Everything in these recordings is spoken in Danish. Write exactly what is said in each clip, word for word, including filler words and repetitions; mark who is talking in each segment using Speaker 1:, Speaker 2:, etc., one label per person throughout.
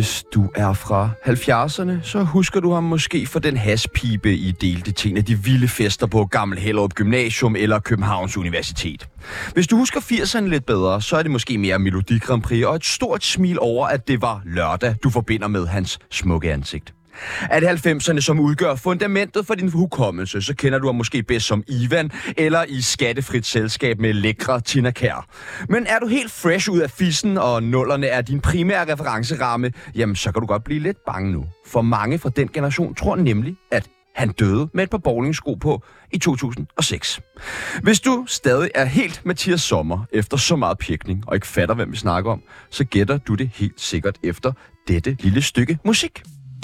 Speaker 1: Hvis du er fra halvfjerdserne, så husker du ham måske for den haspibe, I delte til en af de vilde fester på Gammel Hellerup Gymnasium eller Københavns Universitet. Hvis du husker firserne lidt bedre, så er det måske mere Melodi Grand Prix og et stort smil over, at det var lørdag, du forbinder med hans smukke ansigt. Er det halvfemserne, som udgør fundamentet for din hukommelse, så kender du ham måske bedst som Ivan, eller i skattefrit selskab med lækre Tina Kjær. Men er du helt fresh ud af fissen, og nullerne er din primære referenceramme, jamen så kan du godt blive lidt bange nu. For mange fra den generation tror nemlig, at han døde med et par bowlingsko på i to tusind og seks. Hvis du stadig er helt Mathias Sommer efter så meget pjekning, og ikke fatter, hvem vi snakker om, så gætter du det helt sikkert efter dette lille stykke musik.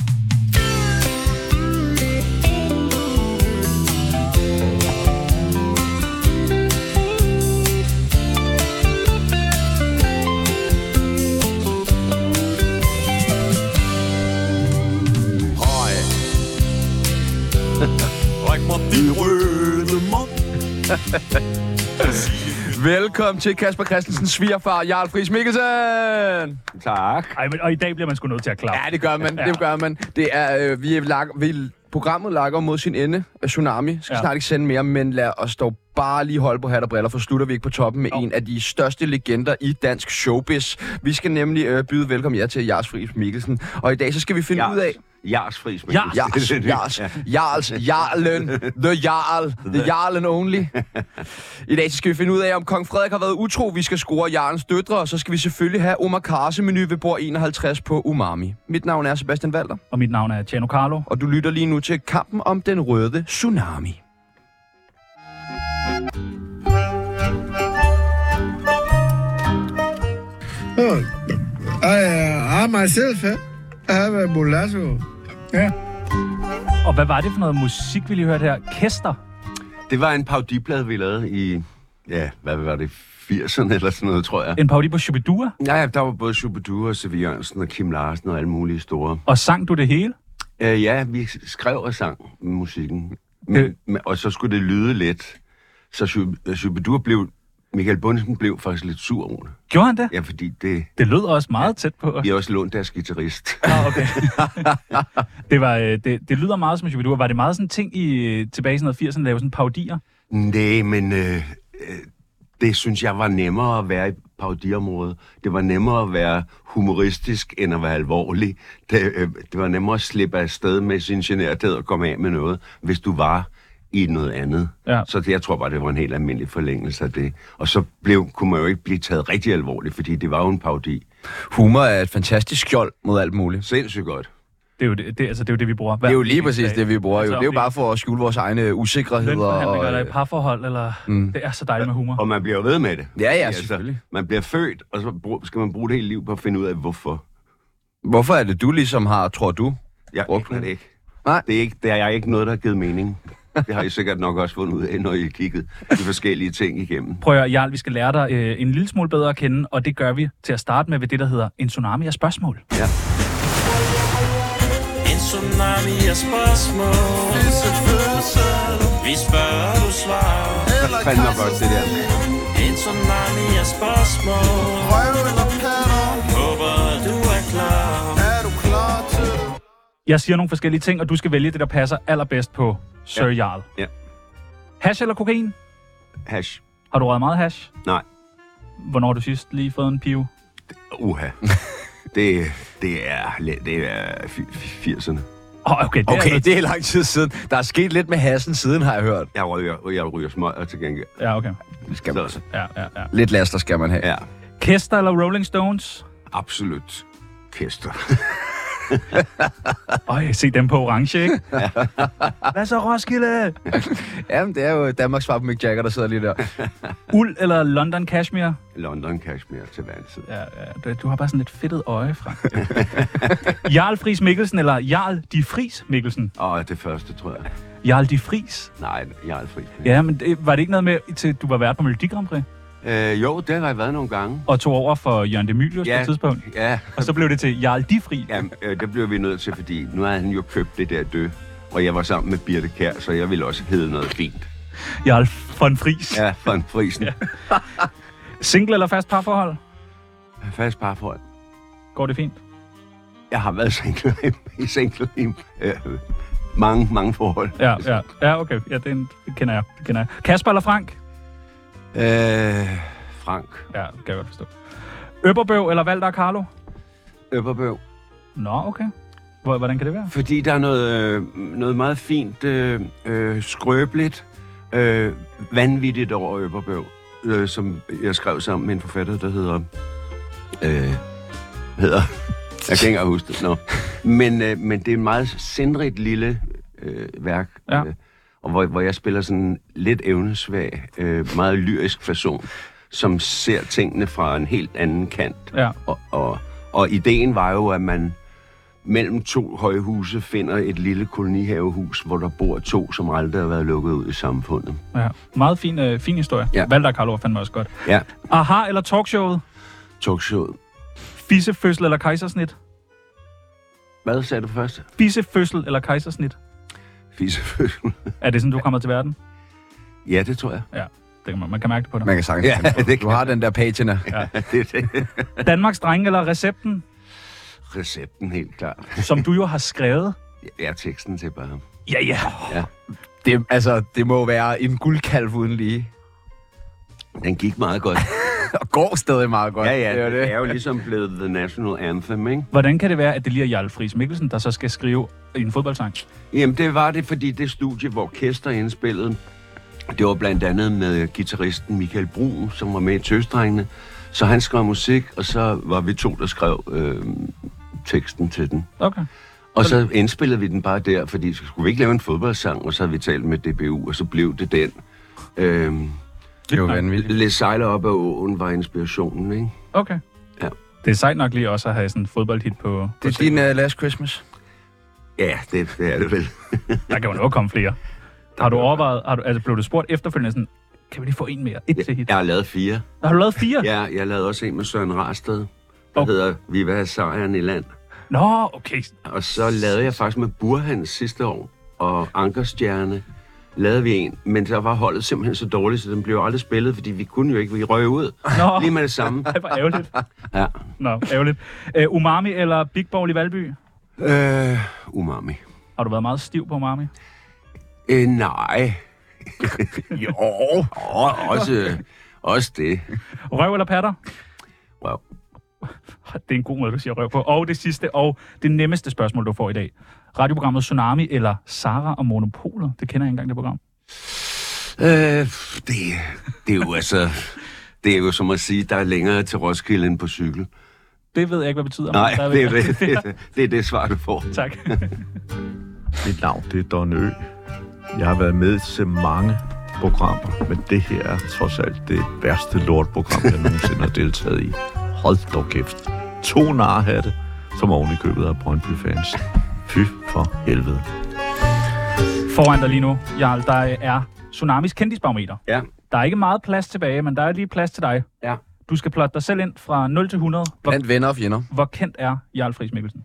Speaker 1: Velkommen til Kasper Christensens svigerfar, Jarl Friis Mikkelsen.
Speaker 2: Tak.
Speaker 3: Ej, men, og i dag bliver man sgu nødt til at klappe.
Speaker 1: Ja, det gør man. Ja. Det gør man. Det er øh, vi er lag, vi, programmet lakker mod sin ende. Tsunami skal ja. snart ikke sende mere, men lad os dog bare lige holde på hat og briller, for slutter vi ikke på toppen med oh. en af de største legender i dansk showbiz. Vi skal nemlig øh, byde velkommen jer til Jarl Friis Mikkelsen, og i dag så skal vi finde
Speaker 2: Jarl.
Speaker 1: ud af
Speaker 2: Jarls Friis Mikkelsen.
Speaker 1: Jarls, Jarls, Jarls, Jarlen, The Jarl, The Jarlen Only. I dag så skal vi finde ud af, om kong Frederik har været utro. Vi skal score Jarlens døtre, og så skal vi selvfølgelig have omakase-menu ved bord enoghalvtreds på Umami. Mit navn er Sebastian Walter.
Speaker 3: Og mit navn er Tjano Carlo.
Speaker 1: Og du lytter lige nu til kampen om den røde tsunami.
Speaker 4: Oh, I, I myself, eh? I have a mulatto.
Speaker 3: Ja. Og hvad var det for noget musik, vi lige hørte her? Kester?
Speaker 2: Det var en parodiplade, vi lavede i, ja, hvad var det, firserne eller sådan noget, tror jeg.
Speaker 3: En parodi på Shubidua?
Speaker 2: Ja, ja, der var både Shubidua og Sevilla Jørgensen og Kim Larsen og alle mulige store.
Speaker 3: Og sang du det hele?
Speaker 2: Uh, ja, vi skrev og sang musikken. Men,
Speaker 3: Øh.
Speaker 2: og så skulle det lyde lidt. Så Shubidua blev... Michael Bundesen blev faktisk lidt sur over det.
Speaker 3: Gjorde han det?
Speaker 2: Ja, fordi det...
Speaker 3: Det lød også meget ja, tæt på.
Speaker 2: Vi har også lånt deres guitarist.
Speaker 3: Ah, okay. det, var, det, det lyder meget som Shubidua. Var det meget sådan en ting i tilbage i sådan noget firserne, lave sådan parodier?
Speaker 2: Nej, men øh, øh, det synes jeg var nemmere at være i parodiområdet. Det var nemmere at være humoristisk, end at være alvorlig. Det, øh, det var nemmere at slippe afsted med sin generthed og komme af med noget, hvis du var i noget andet.
Speaker 3: Ja.
Speaker 2: Så det, jeg tror bare, det var en helt almindelig forlængelse af det. Og så blev, kunne man jo ikke blive taget rigtig alvorligt, fordi det var jo en parodi.
Speaker 1: Humor er et fantastisk skjold mod alt muligt.
Speaker 2: Sindssygt godt.
Speaker 3: Det er jo det, det, altså, det, er jo det vi bruger.
Speaker 1: Det er jo lige præcis det, vi bruger.
Speaker 3: Altså,
Speaker 1: jo. Det er jo bare for at skjule vores egne usikkerheder.
Speaker 3: Lønforhandlinger
Speaker 1: og,
Speaker 3: eller i parforhold, eller... Mm. Det er så dejligt med humor.
Speaker 2: Og man bliver jo ved med det.
Speaker 1: Ja, ja,
Speaker 2: altså,
Speaker 1: selvfølgelig.
Speaker 2: Man bliver født, og så skal man bruge det hele liv på at finde ud af, hvorfor.
Speaker 1: Hvorfor er det, du ligesom har, tror du?
Speaker 2: Jeg aner det ikke.
Speaker 1: Nej.
Speaker 2: Det er, ikke, det er jeg ikke noget, der har givet mening. Det har I sikkert nok også fundet ud af, når I har kigget de forskellige ting igennem.
Speaker 3: Prøv at Jarl, vi skal lære dig øh, en lille smule bedre at kende, og det gør vi til at starte med ved det, der hedder en tsunami af spørgsmål.
Speaker 2: Ja.
Speaker 5: En tsunami af spørgsmål. Vi spørger, du svarer.
Speaker 2: Det fandt nok godt, det der.
Speaker 5: En tsunami af spørgsmål. Håber, du er klar. Er du klar til det?
Speaker 3: Jeg siger nogle forskellige ting, og du skal vælge det, der passer allerbedst på Sir
Speaker 2: Ja.
Speaker 3: Jarl.
Speaker 2: Ja.
Speaker 3: Hash eller kokain?
Speaker 2: Hash.
Speaker 3: Har du røget meget hash?
Speaker 2: Nej.
Speaker 3: Hvornår har du sidst lige fået en pive?
Speaker 2: Uha. det, det er, det er firserne.
Speaker 3: Oh, okay, det
Speaker 1: Okay,
Speaker 3: er
Speaker 1: det er lang tid siden. Der er sket lidt med hassen siden, har jeg hørt.
Speaker 2: Jeg ryger, jeg ryger smøger til gengæld.
Speaker 3: Ja, okay.
Speaker 1: Skal man.
Speaker 2: Så,
Speaker 3: Ja, ja, ja.
Speaker 1: Lidt laster skal man have.
Speaker 2: ja,
Speaker 3: Kester eller Rolling Stones?
Speaker 2: absolut. Kester.
Speaker 3: Øj, se dem på orange, ikke? Hvad så, Roskilde?
Speaker 1: Jamen, det er jo Danmarks svar på Mick Jagger, der sidder lige der.
Speaker 3: Uld eller London Cashmere?
Speaker 2: London Cashmere til hver tid.
Speaker 3: Ja, ja, du, du har bare sådan lidt fedtet øje, Frank. Jarl Friis Mikkelsen eller Jarl de Friis Mikkelsen?
Speaker 2: Åh, det første, tror jeg.
Speaker 3: Jarl de Friis?
Speaker 2: Nej, jeg er aldrig.
Speaker 3: Ja, men det, var det ikke noget med, til du var vært på Melodi Grand Prix?
Speaker 2: Øh, jo, det har jeg været nogle gange.
Speaker 3: Og tog over for Jørgen de Mylius
Speaker 2: Ja,
Speaker 3: på et tidspunkt?
Speaker 2: Ja.
Speaker 3: Og så blev det til Jarl de Friis?
Speaker 2: Ja, øh, det blev vi nødt til, fordi nu har han jo købt det der dø. Og jeg var sammen med Birte Kjær, så jeg ville også hedde noget fint.
Speaker 3: Jarl von Friis?
Speaker 2: Ja, von Friesen.
Speaker 3: Ja. Single eller fast parforhold?
Speaker 2: Fast parforhold.
Speaker 3: Går det fint?
Speaker 2: Jeg har været single i single i øh, mange, mange forhold.
Speaker 3: Ja, ja, ja, okay. Ja, det, er en, det kender jeg. Det kender jeg. Kasper eller Frank?
Speaker 2: Øh, Frank.
Speaker 3: Ja, det kan jeg godt forstå. Øpperbøv eller Valder og Carlo?
Speaker 2: Øpperbøv.
Speaker 3: Nå, okay. Hvor- Hvordan kan det være?
Speaker 2: Fordi der er noget, øh, noget meget fint, øh, øh, skrøbeligt, øh, vanvittigt over Øpperbøv, øh, som jeg skrev sammen med en forfatter, der hedder... Øh, hedder... Jeg kan ikke engang huske det. No. Men, øh, men det er et meget sindrigt lille øh, værk,
Speaker 3: Ja.
Speaker 2: øh, og hvor, hvor jeg spiller sådan en lidt evnesvag, øh, meget lyrisk person, som ser tingene fra en helt anden kant.
Speaker 3: Ja.
Speaker 2: Og, og, og ideen var jo, at man mellem to høje huse finder et lille kolonihavehus, hvor der bor to, som aldrig har været lukket ud i samfundet.
Speaker 3: Ja. Meget fin, øh, fin historie.
Speaker 2: Ja.
Speaker 3: Valder og Carlo var fandme også godt.
Speaker 2: Ja,
Speaker 3: Aha eller talkshowet?
Speaker 2: talkshowet.
Speaker 3: Fissefødsel eller kejsersnit?
Speaker 2: Hvad sagde du først?
Speaker 3: Fissefødsel eller kejsersnit?
Speaker 2: Fisefødsel.
Speaker 3: Er det sådan, du kommer til verden?
Speaker 2: Ja, det tror jeg.
Speaker 3: Ja, det kan man, man kan mærke det på dig.
Speaker 1: Man kan sagtens
Speaker 2: Ja,
Speaker 1: kende på.
Speaker 2: det
Speaker 1: Du
Speaker 2: kan-
Speaker 1: har den der patina.
Speaker 2: det er det.
Speaker 3: Danmarks drenge eller recepten,
Speaker 2: Recepten, helt klart.
Speaker 3: som du jo har skrevet?
Speaker 2: Jeg er teksten til bare ham.
Speaker 3: Ja, ja.
Speaker 2: Ja.
Speaker 1: Det, altså, det må være en guldkalv uden lige.
Speaker 2: Den gik meget godt.
Speaker 1: Og går stadig meget godt.
Speaker 2: Ja, ja,
Speaker 1: Det er
Speaker 2: det
Speaker 1: det.
Speaker 2: er jo ligesom blevet the national anthem, ikke?
Speaker 3: Hvordan kan det være, at det lige er Jarl Friis Mikkelsen, der så skal skrive en fodboldsang?
Speaker 2: Jamen, det var det, fordi det studie, hvor orkester indspillede, det var blandt andet med guitaristen Michael Brun, som var med i Tøsdrengene. Så han skrev musik, og så var vi to, der skrev øh, teksten til den.
Speaker 3: Okay.
Speaker 2: Og så indspillede vi den bare der, fordi så skulle vi ikke lave en fodboldsang, og så havde vi talt med D B U, og så blev det den. Øh,
Speaker 1: Det er jo vanvittigt.
Speaker 2: Lidt sejler op ad åen var inspirationen, ikke?
Speaker 3: Okay.
Speaker 2: Ja.
Speaker 3: Det er sejt nok lige også at have sådan en fodboldhit på... på
Speaker 1: Det er din uh, Last Christmas.
Speaker 2: Ja, det, det er det vel.
Speaker 3: Der kan jo nok komme flere. Har du overvejet... Har du, altså, blev du spurgt efterfølgende sådan... Kan vi lige få en mere? Et til hit.
Speaker 2: Jeg har lavet fire.
Speaker 3: Har du lavet fire?
Speaker 2: Ja, jeg lavede også en med Søren Rarsted, der
Speaker 3: Oh.
Speaker 2: oh. hedder Vi vil have sejren i land.
Speaker 3: Nå, okay.
Speaker 2: Og så lavede jeg faktisk med Burhans sidste år, og Ankerstjerne lavede vi en, men så var holdet simpelthen så dårligt, så den blev aldrig spillet, fordi vi kunne jo ikke, vi røg ud
Speaker 3: Nå.
Speaker 2: lige med det samme.
Speaker 3: Ej, hvor ærgerligt.
Speaker 2: Ja.
Speaker 3: Nå, ærgerligt. Uh, umami eller Big Ball i Valby?
Speaker 2: Øh, umami.
Speaker 3: Har du været meget stiv på umami?
Speaker 2: Øh, nej.
Speaker 1: Jo.
Speaker 2: Og også, også det.
Speaker 3: Røv eller patter?
Speaker 2: Wow.
Speaker 3: Det er en god måde, du siger røv på. Og det sidste, og det nemmeste spørgsmål, du får i dag. Radioprogrammet Tsunami eller Sara og Monopolet? Det kender jeg ikke engang, det program.
Speaker 2: Øh, det, det er jo altså... Det er jo som at sige, der er længere til Roskilde end på cykel.
Speaker 3: Det ved jeg ikke, hvad det betyder.
Speaker 2: Nej,
Speaker 3: men
Speaker 2: det er
Speaker 3: stadigvæk-
Speaker 2: det, det, det, det er det svar, du får.
Speaker 3: Tak.
Speaker 6: Mit navn, det er Don Ø. Jeg har været med til mange programmer, men det her er trods alt det værste lortprogram, jeg nogensinde har deltaget i. Hold dog kæft. To narhatte, som oven i købet af Brøndby-fans. Fy for helvede.
Speaker 3: Foran dig lige nu, Jarl, der er Tsunamis kendisbarometer.
Speaker 2: Ja.
Speaker 3: Der er ikke meget plads tilbage, men der er lige plads til dig.
Speaker 2: Ja.
Speaker 3: Du skal plotte dig selv ind fra nul til hundrede. Hvor,
Speaker 1: Blandt venner og fjender.
Speaker 3: hvor kendt er Jarl Friis Mikkelsen?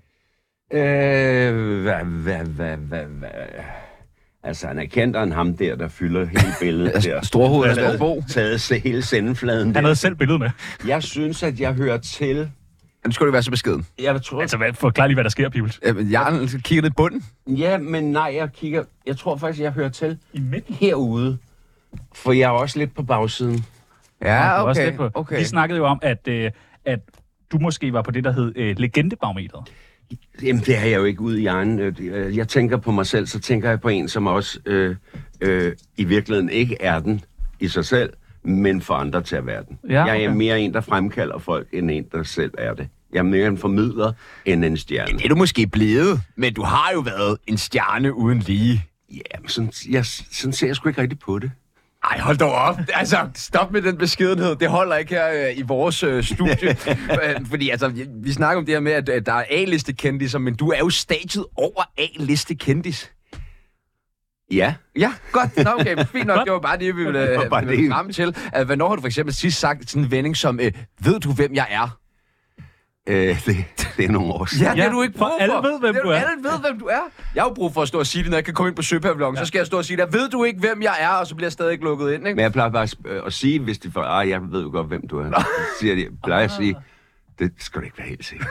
Speaker 2: Øh, hvad, hvad, hvad, hvad, hvad? Altså, han er kendt af ham der, der fylder hele billedet der.
Speaker 1: Storhoved af
Speaker 3: Hvad er det?
Speaker 1: Storbo.
Speaker 2: Taget se hele sendefladen
Speaker 3: Han
Speaker 2: der.
Speaker 3: havde selv billedet med.
Speaker 2: Jeg synes, at jeg hører til...
Speaker 1: Nu skal du ikke være så beskeden.
Speaker 2: Jeg tror...
Speaker 3: Altså, hvad, forklar lige, hvad der sker, Pibels.
Speaker 1: Øh, Jeg kigger lidt i bunden.
Speaker 2: Ja, men nej, jeg kigger... Jeg tror faktisk, jeg hører til
Speaker 3: I midten?
Speaker 2: herude. For jeg er også lidt på bagsiden.
Speaker 1: Ja,
Speaker 3: Du er også
Speaker 1: okay.
Speaker 3: lidt på-
Speaker 1: okay.
Speaker 3: Vi snakkede jo om, at, øh, at du måske var på det, der hed øh, legendebarometeret.
Speaker 2: Jamen, det er jeg jo ikke ude i egen... øh, Jeg tænker på mig selv, så tænker jeg på en, som også øh, øh, i virkeligheden ikke er den i sig selv, men for andre til at være den.
Speaker 3: Ja,
Speaker 2: Jeg er
Speaker 3: okay.
Speaker 2: mere en, der fremkalder folk, end en, der selv er det. Jeg er mere en formidler, end en stjerne.
Speaker 1: Det er du måske blevet, men du har jo været en stjerne uden lige.
Speaker 2: Ja, men sådan, jeg, sådan ser jeg sgu ikke rigtig på det.
Speaker 1: Ej, hold dog op. Altså, stop med den beskedenhed. Det holder ikke her øh, i vores øh, studie. Øh, Fordi altså, vi, vi snakker om det her med, at, at der er A-liste kendiser, men du er jo stadiet over A-liste kendis.
Speaker 2: Ja.
Speaker 1: Ja, godt. Nå, okay, men fint nok. Det var bare det, vi ville,
Speaker 2: Det var
Speaker 1: øh,
Speaker 2: bare
Speaker 1: ville
Speaker 2: det.
Speaker 1: frem til. Uh, hvornår har du for eksempel sidst sagt sådan en vending som, øh, ved du, hvem jeg er?
Speaker 2: Øh, det, det er nogle år siden.
Speaker 1: Ja, det er du ikke brug
Speaker 3: for alle ved, hvem
Speaker 1: det
Speaker 3: du er.
Speaker 1: Alle ved, hvem du er. Jeg har jo brug for at stå og sige det, når jeg kan komme ind på Søpavillonen. Ja. Så skal jeg stå og sige det. Ved du ikke, hvem jeg er? Og så bliver jeg stadig lukket ind, ikke?
Speaker 2: Men jeg plejer bare at, sp- at sige, hvis de får, ah, jeg ved jo godt, hvem du er. Så siger de, jeg plejer at sige, Det skal du ikke være helt sikker.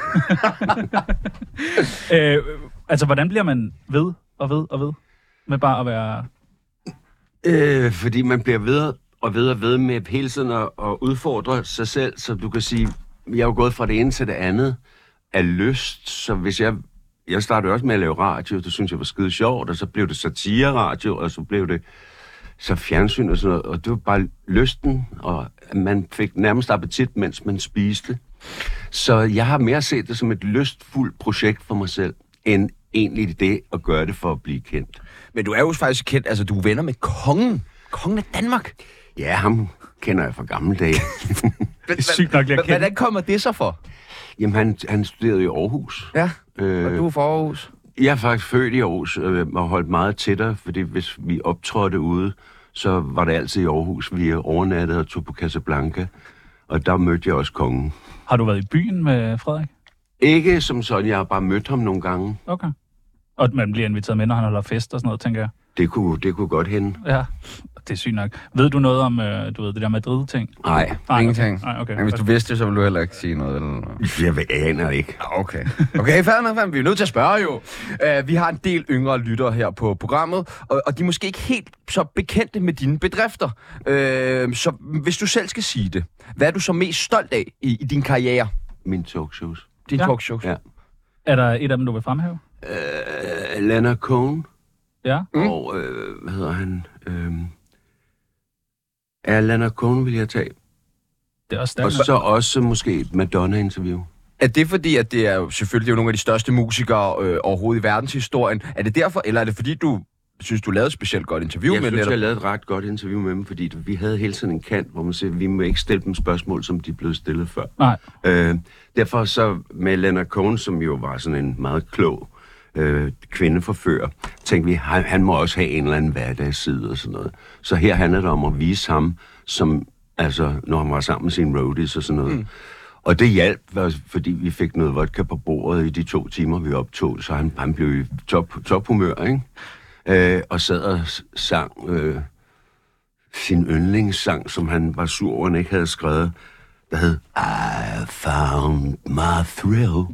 Speaker 3: øh, altså, hvordan bliver man ved og ved og ved med bare at være...
Speaker 2: Øh, fordi man bliver ved og ved og ved med hele tiden at, at udfordre sig selv, så du kan sige, jeg er jo gået fra det ene til det andet af lyst, så hvis jeg... Jeg startede også med at lave radio, det synes jeg var skide sjovt, og så blev det satire-radio, og så blev det så fjernsyn og sådan noget, og det var bare lysten, og man fik nærmest appetit, mens man spiste. Så jeg har mere set det som et lystfuldt projekt for mig selv, end egentlig det at gøre det for at blive kendt.
Speaker 1: Men du er jo faktisk kendt, altså du er venner med kongen. Kongen af Danmark.
Speaker 2: Ja, ham kender jeg fra gamle dage.
Speaker 3: Det er sygt nok, jeg kender.
Speaker 1: Hvordan kommer det så for?
Speaker 2: Jamen, han, han studerede i Aarhus.
Speaker 1: Ja,
Speaker 2: øh,
Speaker 1: og du er fra Aarhus.
Speaker 2: Jeg er faktisk født i Aarhus øh, og holdt meget tættere, fordi hvis vi optrådte ude, så var det altid i Aarhus. Vi overnattede og tog på Casablanca, og der mødte jeg også kongen.
Speaker 3: Har du været i byen med Frederik?
Speaker 2: Ikke som sådan, jeg har bare mødt ham nogle gange.
Speaker 3: Okay. Og man bliver inviteret med, når han holder fest og sådan noget, tænker jeg.
Speaker 2: Det kunne, det kunne godt hænde.
Speaker 3: Ja, det er sygt nok. Ved du noget om, øh, du ved, det der Madrid-ting?
Speaker 1: Nej,
Speaker 3: Nej,
Speaker 1: ingenting.
Speaker 3: Okay. Nej, okay.
Speaker 1: Men hvis du vidste det, så ville du heller ikke sige noget. Eller...
Speaker 2: Jeg ved- aner ikke.
Speaker 1: Okay. Okay, fair nok, fair. Vi er nødt til at spørge jo. Uh, vi har en del yngre lyttere her på programmet, og, og de er måske ikke helt så bekendte med dine bedrifter. Uh, så hvis du selv skal sige det, hvad er du så mest stolt af i, i din karriere?
Speaker 2: Mine talkshows.
Speaker 1: Dine
Speaker 3: Ja.
Speaker 1: talkshows?
Speaker 2: Ja.
Speaker 3: Er der et af dem, du vil fremhæve?
Speaker 2: Uh, Leonard Cohen.
Speaker 3: Ja.
Speaker 2: Mm. Og, øh, hvad hedder han? Øh, ja, Leonard Cohen vil jeg tage.
Speaker 3: Det er også
Speaker 2: Og
Speaker 3: stærkt.
Speaker 2: så også måske et Madonna-interview.
Speaker 1: Er det fordi, at det er jo selvfølgelig det er jo nogle af de største musikere øh, overhovedet i verdenshistorien? Er det derfor, eller er det fordi, du synes, du lavede et specielt godt interview
Speaker 2: Jeg
Speaker 1: med
Speaker 2: synes,
Speaker 1: netop?
Speaker 2: jeg lavede et ret godt interview med dem, fordi vi havde hele tiden en kant, hvor man siger, vi må ikke stille dem spørgsmål, som de blev stillet før.
Speaker 3: Nej.
Speaker 2: Øh, derfor så med Leonard Cohen, som jo var sådan en meget klog øh, kvindeforfører, tænkte vi, han, han må også have en eller anden hverdagsside og sådan noget. Så her handler det om at vise ham, som, altså, når han var sammen med sine roadies og sådan noget. Mm. Og det hjalp, fordi vi fik noget vodka på bordet i de to timer, vi optog, så han, han blev i top, tophumør, ikke? Øh, og sad og sang øh, sin yndlingssang, som han var sur over, han ikke havde skrevet, der hed I found my thrill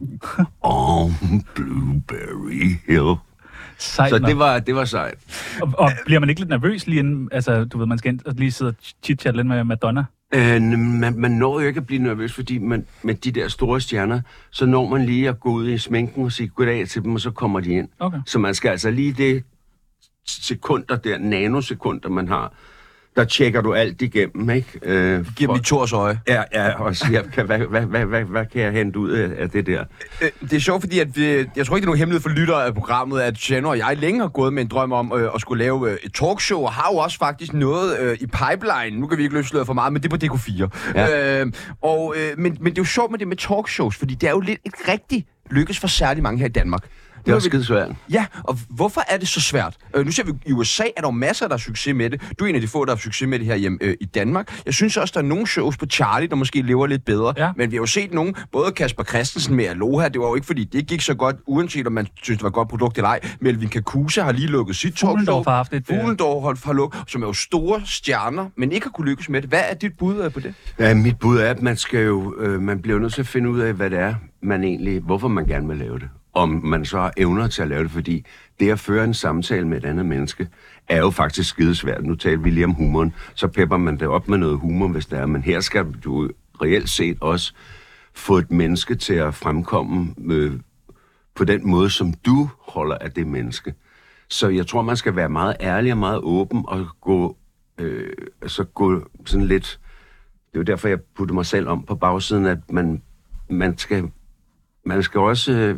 Speaker 2: on Blueberry Hill.
Speaker 3: Sejt
Speaker 2: Så
Speaker 3: nok.
Speaker 2: det var, det var sejt.
Speaker 3: Og, og bliver man ikke lidt nervøs lige inden, altså du ved, man skal ind og lige sidde og chit-chat lidt med Madonna?
Speaker 2: Øh, man, man når jo ikke at blive nervøs, fordi man, med de der store stjerner, så når man lige at gå ud i sminken og sige goddag til dem, og så kommer de ind.
Speaker 3: Okay.
Speaker 2: Så man skal altså lige det sekunder der, nanosekunder man har, der tjekker du alt igennem, ikke? Øh,
Speaker 1: Giv dem i Thors øje.
Speaker 2: Ja, ja, og siger, kan, hvad, hvad, hvad, hvad, hvad kan jeg hente ud af, af det der?
Speaker 1: Øh, Det er sjovt, fordi at vi, jeg tror ikke, det er nogen hemmelighed for lyttere af programmet, at Tjano og jeg længe har gået med en drøm om øh, at skulle lave øh, et talkshow, og har jo også faktisk noget øh, i pipeline. Nu kan vi ikke løsløre for meget, men det er på D K fire.
Speaker 2: Ja.
Speaker 1: Øh, og, øh, men, men det er jo sjovt med det med talkshows, fordi det er jo lidt ikke rigtig lykkes for særlig mange her i Danmark.
Speaker 2: Det er også skide svært.
Speaker 1: Ja, og hvorfor er det så svært? Øh, nu ser vi i U S A, er der jo masser, der har succes med det. Du er en af de få, der har succes med det her hjemme øh, i Danmark. Jeg synes også, der er nogle shows på Charlie, der måske lever lidt bedre.
Speaker 3: Ja.
Speaker 1: Men vi har jo set nogen, både Kasper Christensen med Aloha, det var jo ikke fordi, det gik så godt, uanset om man synes, det var et godt produkt eller ej. Melvin Kakusa har lige lukket sit talkshow.
Speaker 3: Fuglendorf har haft et... øh,
Speaker 1: Fuglendorf har lukket, som er jo store stjerner, men ikke har kunne lykkes med det. Hvad er dit bud øh, på det?
Speaker 2: Ja, mit bud er, at man skal jo, øh, man bliver nødt til at finde ud af, hvad det er, man egentlig, hvorfor man gerne vil lave det. Om man så har evner til at lave det, fordi det at føre en samtale med et andet menneske, er jo faktisk skidesvært. Nu taler vi lige om humoren, så pepper man det op med noget humor, hvis det er. Men her skal du reelt set også få et menneske til at fremkomme øh, på den måde, som du holder af det menneske. Så jeg tror, man skal være meget ærlig og meget åben og gå, øh, altså gå sådan lidt... Det er jo derfor, jeg putter mig selv om på bagsiden, at man, man, skal, man skal også... Øh,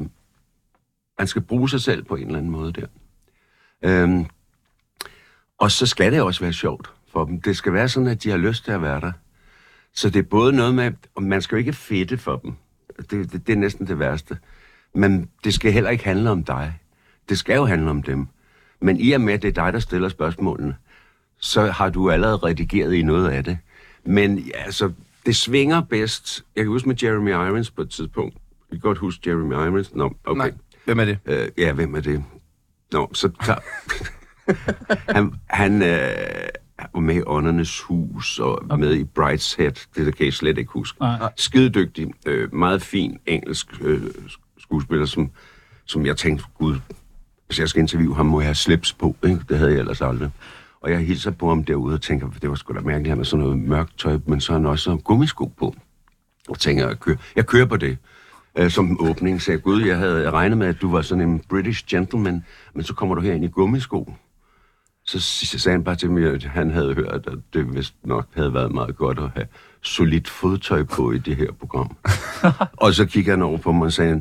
Speaker 2: Man skal bruge sig selv på en eller anden måde der. Øhm, og så skal det også være sjovt for dem. Det skal være sådan, at de har lyst til at være der. Så det er både noget med, og man skal jo ikke fedte for dem. Det, det, det er næsten det værste. Men det skal heller ikke handle om dig. Det skal jo handle om dem. Men i og med, at det er dig, der stiller spørgsmålene, så har du allerede redigeret i noget af det. Men ja, altså, det svinger bedst. Jeg kan huske med Jeremy Irons på et tidspunkt. Jeg kan godt huske Jeremy Irons. Nå, okay.
Speaker 1: Nej. Hvem er det?
Speaker 2: Øh, ja, hvem er det? Nå, så tager... han, han, øh, var med i Åndernes Hus, og
Speaker 3: Okay.
Speaker 2: med i Brideshead, det kan jeg slet ikke huske.
Speaker 3: Nej.
Speaker 2: Skidedygtig, øh, meget fin engelsk øh, skuespiller, som, som jeg tænkte, gud, hvis jeg skal interviewe ham, må jeg have slips på, ikke? Det havde jeg ellers aldrig. Og jeg hilser på ham derude og tænker, det var sgu da mærkeligt, han har sådan noget mørkt tøj, men så har han også gummisko på. Og tænker, jeg kører, jeg kører på det. Øh, som en åbning, sagde jeg, gud, jeg havde regnet med, at du var sådan en British gentleman, men så kommer du her ind i gummisko. Så sagde han bare til mig, at han havde hørt, at det vist nok havde været meget godt at have solidt fodtøj på i det her program. Og så kigger han over på mig og sagde,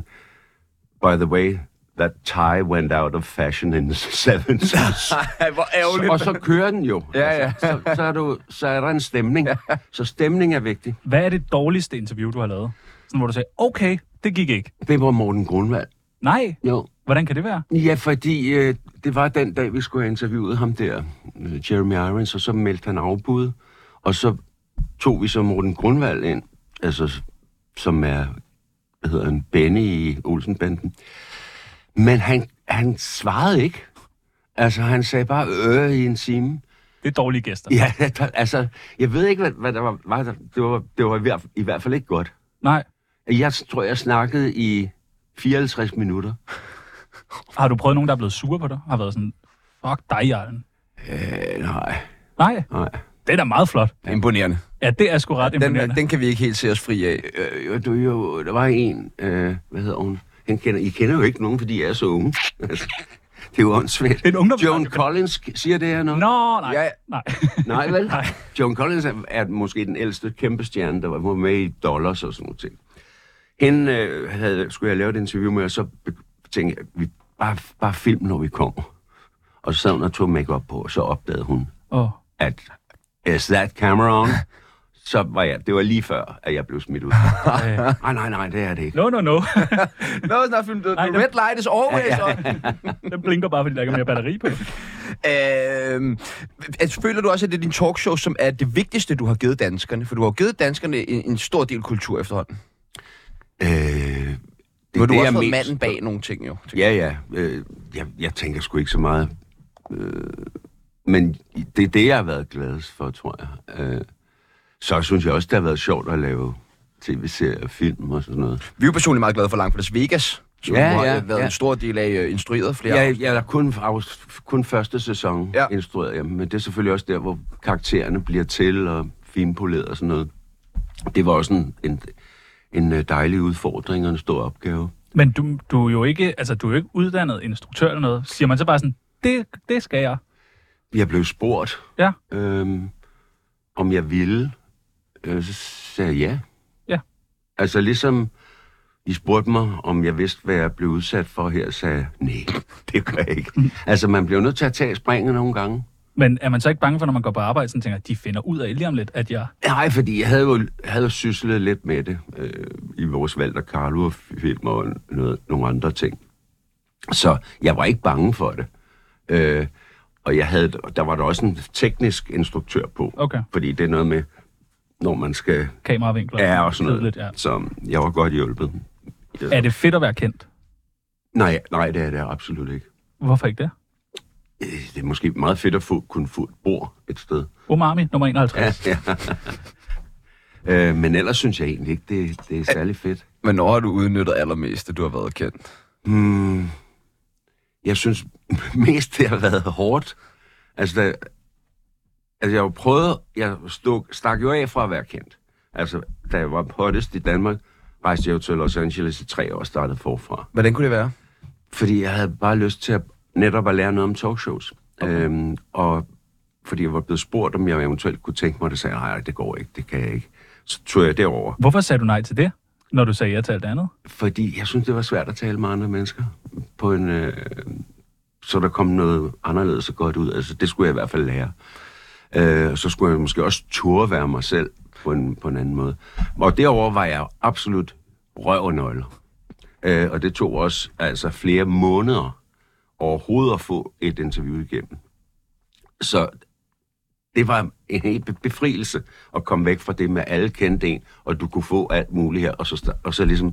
Speaker 2: by the way, that tie went out of fashion in the seventies.
Speaker 1: Ej, hvor ærgerligt.
Speaker 2: Og så kører den jo.
Speaker 1: Ja, ja.
Speaker 2: Altså, så, så, er du, så er der en stemning. Så stemning er vigtig.
Speaker 3: Hvad er det dårligste interview, du har lavet? Sådan, hvor du sagde, okay, det gik ikke.
Speaker 2: Det var Morten Grundvald.
Speaker 3: Nej,
Speaker 2: Jo.
Speaker 3: hvordan kan det være?
Speaker 2: Ja, fordi øh, det var den dag, vi skulle have interviewet ham der, øh, Jeremy Irons, og så meldte han afbud, og så tog vi så Morten Grundvald ind, altså, som er, hvad hedder han, Benny i Olsenbanden. Men han, han svarede ikke. Altså, han sagde bare øh i en time.
Speaker 3: Det er dårlige gæster.
Speaker 2: Ja, altså, jeg ved ikke, hvad, hvad der var. var der, det var, det var i, hvert, i hvert fald ikke godt.
Speaker 3: Nej.
Speaker 2: Jeg tror, jeg snakkede i fireoghalvtreds minutter.
Speaker 3: Har du prøvet nogen, der er blevet sure på dig? Har været sådan, fuck dig, Jarlen.
Speaker 2: Øh, nej,
Speaker 3: Nej,
Speaker 2: nej.
Speaker 3: det er da meget flot.
Speaker 1: Imponerende.
Speaker 3: Ja, det er sgu ret imponerende.
Speaker 1: Den, den kan vi ikke helt se os fri af.
Speaker 2: Øh, du, jo, der var en, øh, hvad hedder hun? Han kender, I kender jo ikke nogen, fordi I er så unge. Altså, det er jo åndssvagt.
Speaker 3: En ungdomsradio.
Speaker 2: Joan Collins, siger det her noget?
Speaker 3: Nå, nej.
Speaker 1: Ja.
Speaker 3: Nej.
Speaker 2: Nej, vel?
Speaker 3: Nej.
Speaker 2: Joan Collins er, er måske den ældste kæmpe stjerne, der var med i Dollars og sådan noget ting. Hende øh, havde, skulle jeg lave et interview med, og så tænkte jeg, vi, bare, bare film, når vi kommer. Og så sad hun og tog make-up på, og så opdagede hun,
Speaker 3: Oh.
Speaker 2: at is that camera on? Så var jeg, det var lige før, at jeg blev smidt ud. Nej, nej, nej, det er det ikke.
Speaker 3: No, no, no.
Speaker 1: No, not film. The,
Speaker 3: Nej,
Speaker 1: the
Speaker 3: den-
Speaker 1: red light is always on.
Speaker 3: Den blinker bare, fordi der ikke er mere batteri på.
Speaker 1: Øhm, altså, føler du også, at det er din talkshow, som er det vigtigste, du har givet danskerne? For du har jo givet danskerne en, en stor del kultur efterhånden.
Speaker 2: Øh, det,
Speaker 1: Nu har du
Speaker 2: det
Speaker 1: også
Speaker 2: er
Speaker 1: fået
Speaker 2: mest-
Speaker 1: manden bag nogle ting, jo.
Speaker 2: Ja, ja. Øh, jeg, jeg tænker sgu ikke så meget. Øh, men det er det, jeg har været gladest for, tror jeg. Øh, så synes jeg også, det har været sjovt at lave tv-serier, film og sådan noget.
Speaker 1: Vi er jo personligt meget glade for Langt fra Las Vegas, som
Speaker 2: Ja,
Speaker 1: ja, har
Speaker 2: ja,
Speaker 1: været
Speaker 2: ja.
Speaker 1: en stor del af uh, instrueret flere.
Speaker 2: Jeg, jeg er kun, kun første sæson
Speaker 1: Ja.
Speaker 2: ja. instrueret, ja, men det er selvfølgelig også der, hvor karaktererne bliver til og finpoleret og sådan noget. Det var også en, en, en dejlig udfordring og en stor opgave.
Speaker 3: Men du, du er jo ikke, altså, du er jo ikke uddannet instruktør eller noget. Siger man så bare sådan, det, det skal jeg.
Speaker 2: Jeg blev spurgt,
Speaker 3: Ja.
Speaker 2: øhm, om jeg ville. Øh, så sagde jeg ja.
Speaker 3: Ja.
Speaker 2: Altså ligesom I spurgte mig, om jeg vidste, hvad jeg blev udsat for her, sagde jeg, nej, det gør jeg ikke. Altså man bliver nødt til at tage springet nogle gange.
Speaker 3: Men er man så ikke bange for, når man går på arbejde, sådan tænker, de finder ud af lige om lidt, at jeg...
Speaker 2: Nej, fordi jeg havde jo havde syslet lidt med det øh, i vores Walter Carlo-film og noget, nogle andre ting. Så jeg var ikke bange for det. Øh, og jeg havde, der var der også en teknisk instruktør på.
Speaker 3: Okay.
Speaker 2: Fordi det er noget med, når man skal...
Speaker 3: Kameravinkler.
Speaker 2: Ja, og sådan noget.
Speaker 3: Lidt, ja.
Speaker 2: Så jeg var godt hjulpet.
Speaker 3: Er det fedt at være kendt?
Speaker 2: Nej, nej, det er det absolut ikke.
Speaker 3: Hvorfor ikke det?
Speaker 2: Øh, Det er måske meget fedt at få, kunne få et bord et sted.
Speaker 3: Umami, nummer enoghalvtreds.
Speaker 2: Ja, ja. øh, men ellers synes jeg egentlig ikke, det, det er særlig fedt.
Speaker 1: Men når har du udnyttet allermest, at du har været kendt?
Speaker 2: Hmm, jeg synes mest, det har været hårdt. Altså, da, altså jeg har jo prøvet, jeg stod, stak jo af fra at være kendt. Altså, da jeg var hottest i Danmark, rejste jeg jo til Los Angeles i tre år og startede forfra.
Speaker 1: Hvordan kunne det være?
Speaker 2: Fordi jeg havde bare lyst til at netop at lære noget om talkshows. Okay. Øhm, og fordi jeg var blevet spurgt, om jeg eventuelt kunne tænke mig, det sagde jeg, nej, det går ikke, det kan jeg ikke. Så tog jeg derover.
Speaker 3: Hvorfor sagde du nej til det, når du sagde ja til alt andet?
Speaker 2: Fordi jeg synes, det var svært at tale med andre mennesker. På en, øh, så der kom noget anderledes og godt ud. Altså, det skulle jeg i hvert fald lære. Øh, så skulle jeg måske også turde være mig selv på en, på en anden måde. Og derover var jeg absolut røv og nøgler. Øh, og det tog også altså, flere måneder overhovedet at få et interview igennem. Så det var en helt befrielse at komme væk fra det med alle kendte en, og du kunne få alt muligt her, og så, og så ligesom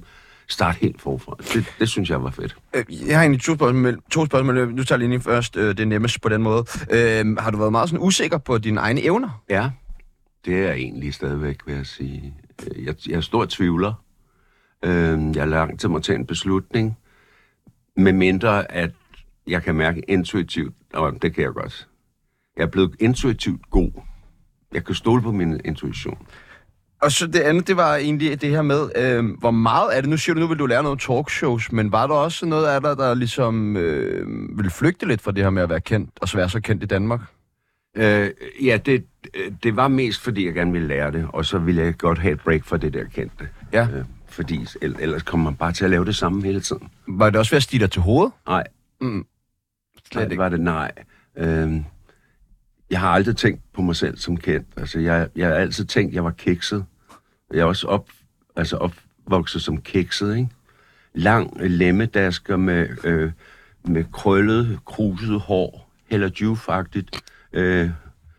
Speaker 2: starte helt forfra. Det, det synes jeg var fedt.
Speaker 1: Jeg har egentlig to spørgsmål. To spørgsmål. Nu tager jeg lige først øh, det nemmeste på den måde. Øh, har du været meget sådan usikker på dine egne evner?
Speaker 2: Ja, det er jeg egentlig stadigvæk, vil jeg sige. Jeg, jeg er stor tvivler. Øh, jeg er langt til at tage en beslutning, med mindre at jeg kan mærke intuitivt, og det kan jeg godt. Jeg er blevet intuitivt god. Jeg kan stole på min intuition.
Speaker 1: Og så det andet, det var egentlig det her med, øh, hvor meget er det, nu siger du, nu vil du lære nogle talkshows, men var der også noget af dig, der ligesom øh, ville flygte lidt fra det her med at være kendt, og så være så kendt i Danmark?
Speaker 2: Øh, ja, det, det var mest, fordi jeg gerne ville lære det, og så ville jeg godt have et break fra det der kendte.
Speaker 1: Ja.
Speaker 2: Øh, fordi ellers kommer man bare til at lave det samme hele tiden.
Speaker 1: Var det også ved at stige dig til hovedet?
Speaker 2: Nej.
Speaker 1: Mm.
Speaker 2: Nej, det var det nej. Øh, jeg har aldrig tænkt på mig selv som kendt. Altså, jeg, jeg har altid tænkt, at jeg var kikset. Jeg er også op, altså opvokset som kikset, ikke? Lang lemmedasker med, øh, med krøllet, kruset hår, Hella Juf-agtigt. Øh,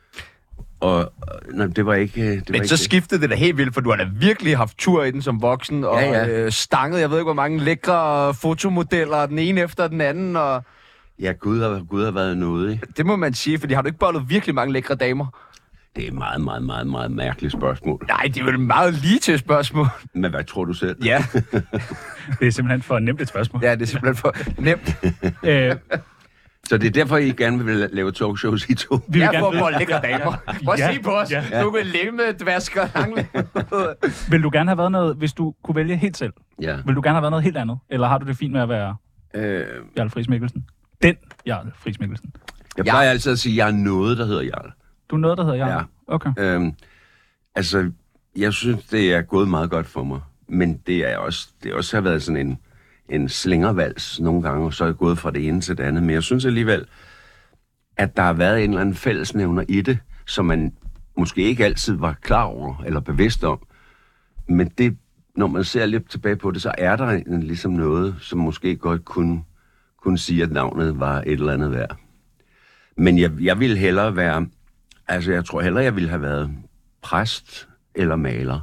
Speaker 2: og nej, det var ikke... Det
Speaker 1: Men
Speaker 2: var
Speaker 1: så
Speaker 2: ikke
Speaker 1: skiftede det da helt vildt, for du har da virkelig haft tur i den som voksen, og
Speaker 2: Ja, ja.
Speaker 1: Øh, stanget, jeg ved ikke, hvor mange lækre fotomodeller, den ene efter den anden, og
Speaker 2: Ja, Gud har, Gud har været noget, ikke?
Speaker 1: det må man sige, fordi har du ikke bollet virkelig mange lækre damer?
Speaker 2: Det er et meget, meget, meget, meget mærkeligt spørgsmål.
Speaker 1: Nej, det er vel et meget lige til spørgsmål.
Speaker 2: Men hvad tror du selv?
Speaker 1: Ja,
Speaker 3: Det er simpelthen for nemt et spørgsmål.
Speaker 1: ja det er simpelthen for nemt.
Speaker 3: Øh,
Speaker 2: Så det er derfor, I gerne vil lave talkshows i to?
Speaker 3: vi vil
Speaker 1: Jeg
Speaker 3: gerne
Speaker 1: får
Speaker 3: vide,
Speaker 1: bold lækre damer. Prøv at
Speaker 3: Ja,
Speaker 1: se på os.
Speaker 3: ja.
Speaker 1: Du kan lemme, dvasker, langle.
Speaker 3: vil du gerne have været noget, hvis du kunne vælge helt selv?
Speaker 2: Ja.
Speaker 3: Vil du gerne have været noget helt andet? Eller har du det fint med at være
Speaker 2: Øh,
Speaker 3: Jarl Friis Mikkelsen? Den Jarl Friis Mikkelsen.
Speaker 2: jeg plejer altid at sige, at jeg er noget, der hedder Jarl.
Speaker 3: Du er noget, der hedder Jarl?
Speaker 2: Ja.
Speaker 3: Okay.
Speaker 2: Øhm, altså, jeg synes, det er gået meget godt for mig. Men det er også, det også har været sådan en, en slingervals nogle gange, og så er jeg gået fra det ene til det andet. Men jeg synes alligevel, at der har været en eller anden fællesnævner i det, som man måske ikke altid var klar over eller bevidst om. Men det, når man ser lidt tilbage på det, så er der en, ligesom noget, som måske godt kunne, kunne sige, at navnet var et eller andet værd. Men jeg, jeg ville hellere være... Altså, jeg tror hellere, jeg ville have været præst eller maler.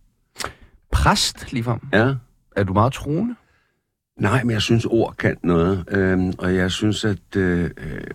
Speaker 1: Præst, ligefrem.
Speaker 2: Ja.
Speaker 1: Er du meget troende?
Speaker 2: Nej, men jeg synes, ord kan noget. Øhm, og jeg synes, at, øh,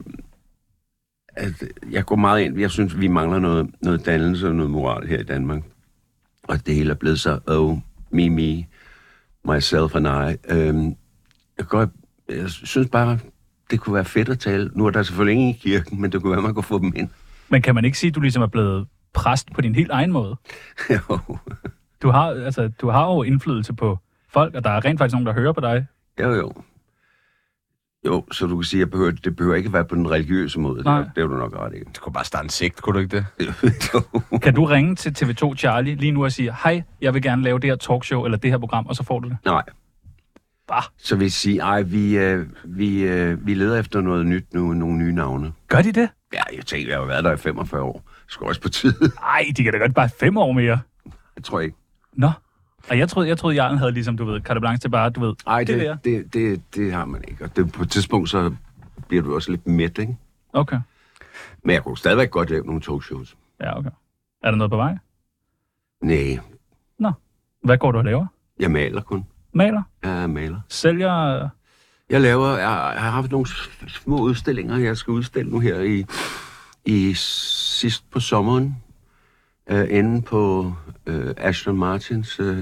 Speaker 2: at jeg går meget ind. Jeg synes, vi mangler noget, noget dannelse og noget moral her i Danmark. Og det hele er blevet så, oh, me, me, myself and I. Øhm, jeg, går, jeg synes bare, det kunne være fedt at tale. Nu er der selvfølgelig ingen i kirken, men det kunne være, man kunne få dem ind.
Speaker 3: Men kan man ikke sige, at du ligesom er blevet præst på din helt egen måde?
Speaker 2: Jo.
Speaker 3: Du har, altså, du har jo indflydelse på folk, og der er rent faktisk nogen, der hører på dig.
Speaker 2: Jo, jo. Jo, så du kan sige, at behøver, det behøver ikke være på den religiøse måde.
Speaker 3: Nej.
Speaker 2: Det, det er du nok ret i.
Speaker 1: Du kunne bare starte en sigt, kunne du ikke det?
Speaker 3: Kan du ringe til T V to Charlie lige nu og sige, hej, jeg vil gerne lave det her talkshow, eller det her program, og så får du det?
Speaker 2: Nej.
Speaker 3: Bah.
Speaker 2: Så vil jeg sige, ej, vi, øh, vi, øh, vi leder efter noget nyt nu, nogle nye navne.
Speaker 3: Gør de det?
Speaker 2: Ja, jeg tænker, jeg har været der i femogfyrre år. Det skal også på tide.
Speaker 3: Ej, de kan da godt bare fem år mere.
Speaker 2: Jeg tror ikke.
Speaker 3: Nå. Og jeg troede, jeg troede, Jarlen havde ligesom, du ved, carte blanche til bare, du ved,
Speaker 2: Ej,
Speaker 3: det,
Speaker 2: det,
Speaker 3: det der.
Speaker 2: det, det, det har man ikke. Og det, på et tidspunkt, så bliver du også lidt mæt, ikke?
Speaker 3: Okay.
Speaker 2: Men jeg kunne stadigvæk godt lave nogle talkshows.
Speaker 3: Ja, okay. Er der noget på vej?
Speaker 2: Nej,
Speaker 3: Nå. Hvad går du og laver?
Speaker 2: jeg maler kun.
Speaker 3: Maler?
Speaker 2: Jeg er maler.
Speaker 3: Sælger?
Speaker 2: Jeg laver, jeg, jeg har haft nogle små udstillinger, jeg skal udstille nu her i, i sidst på sommeren. Uh, inde på uh, Aston Martins, uh, uh,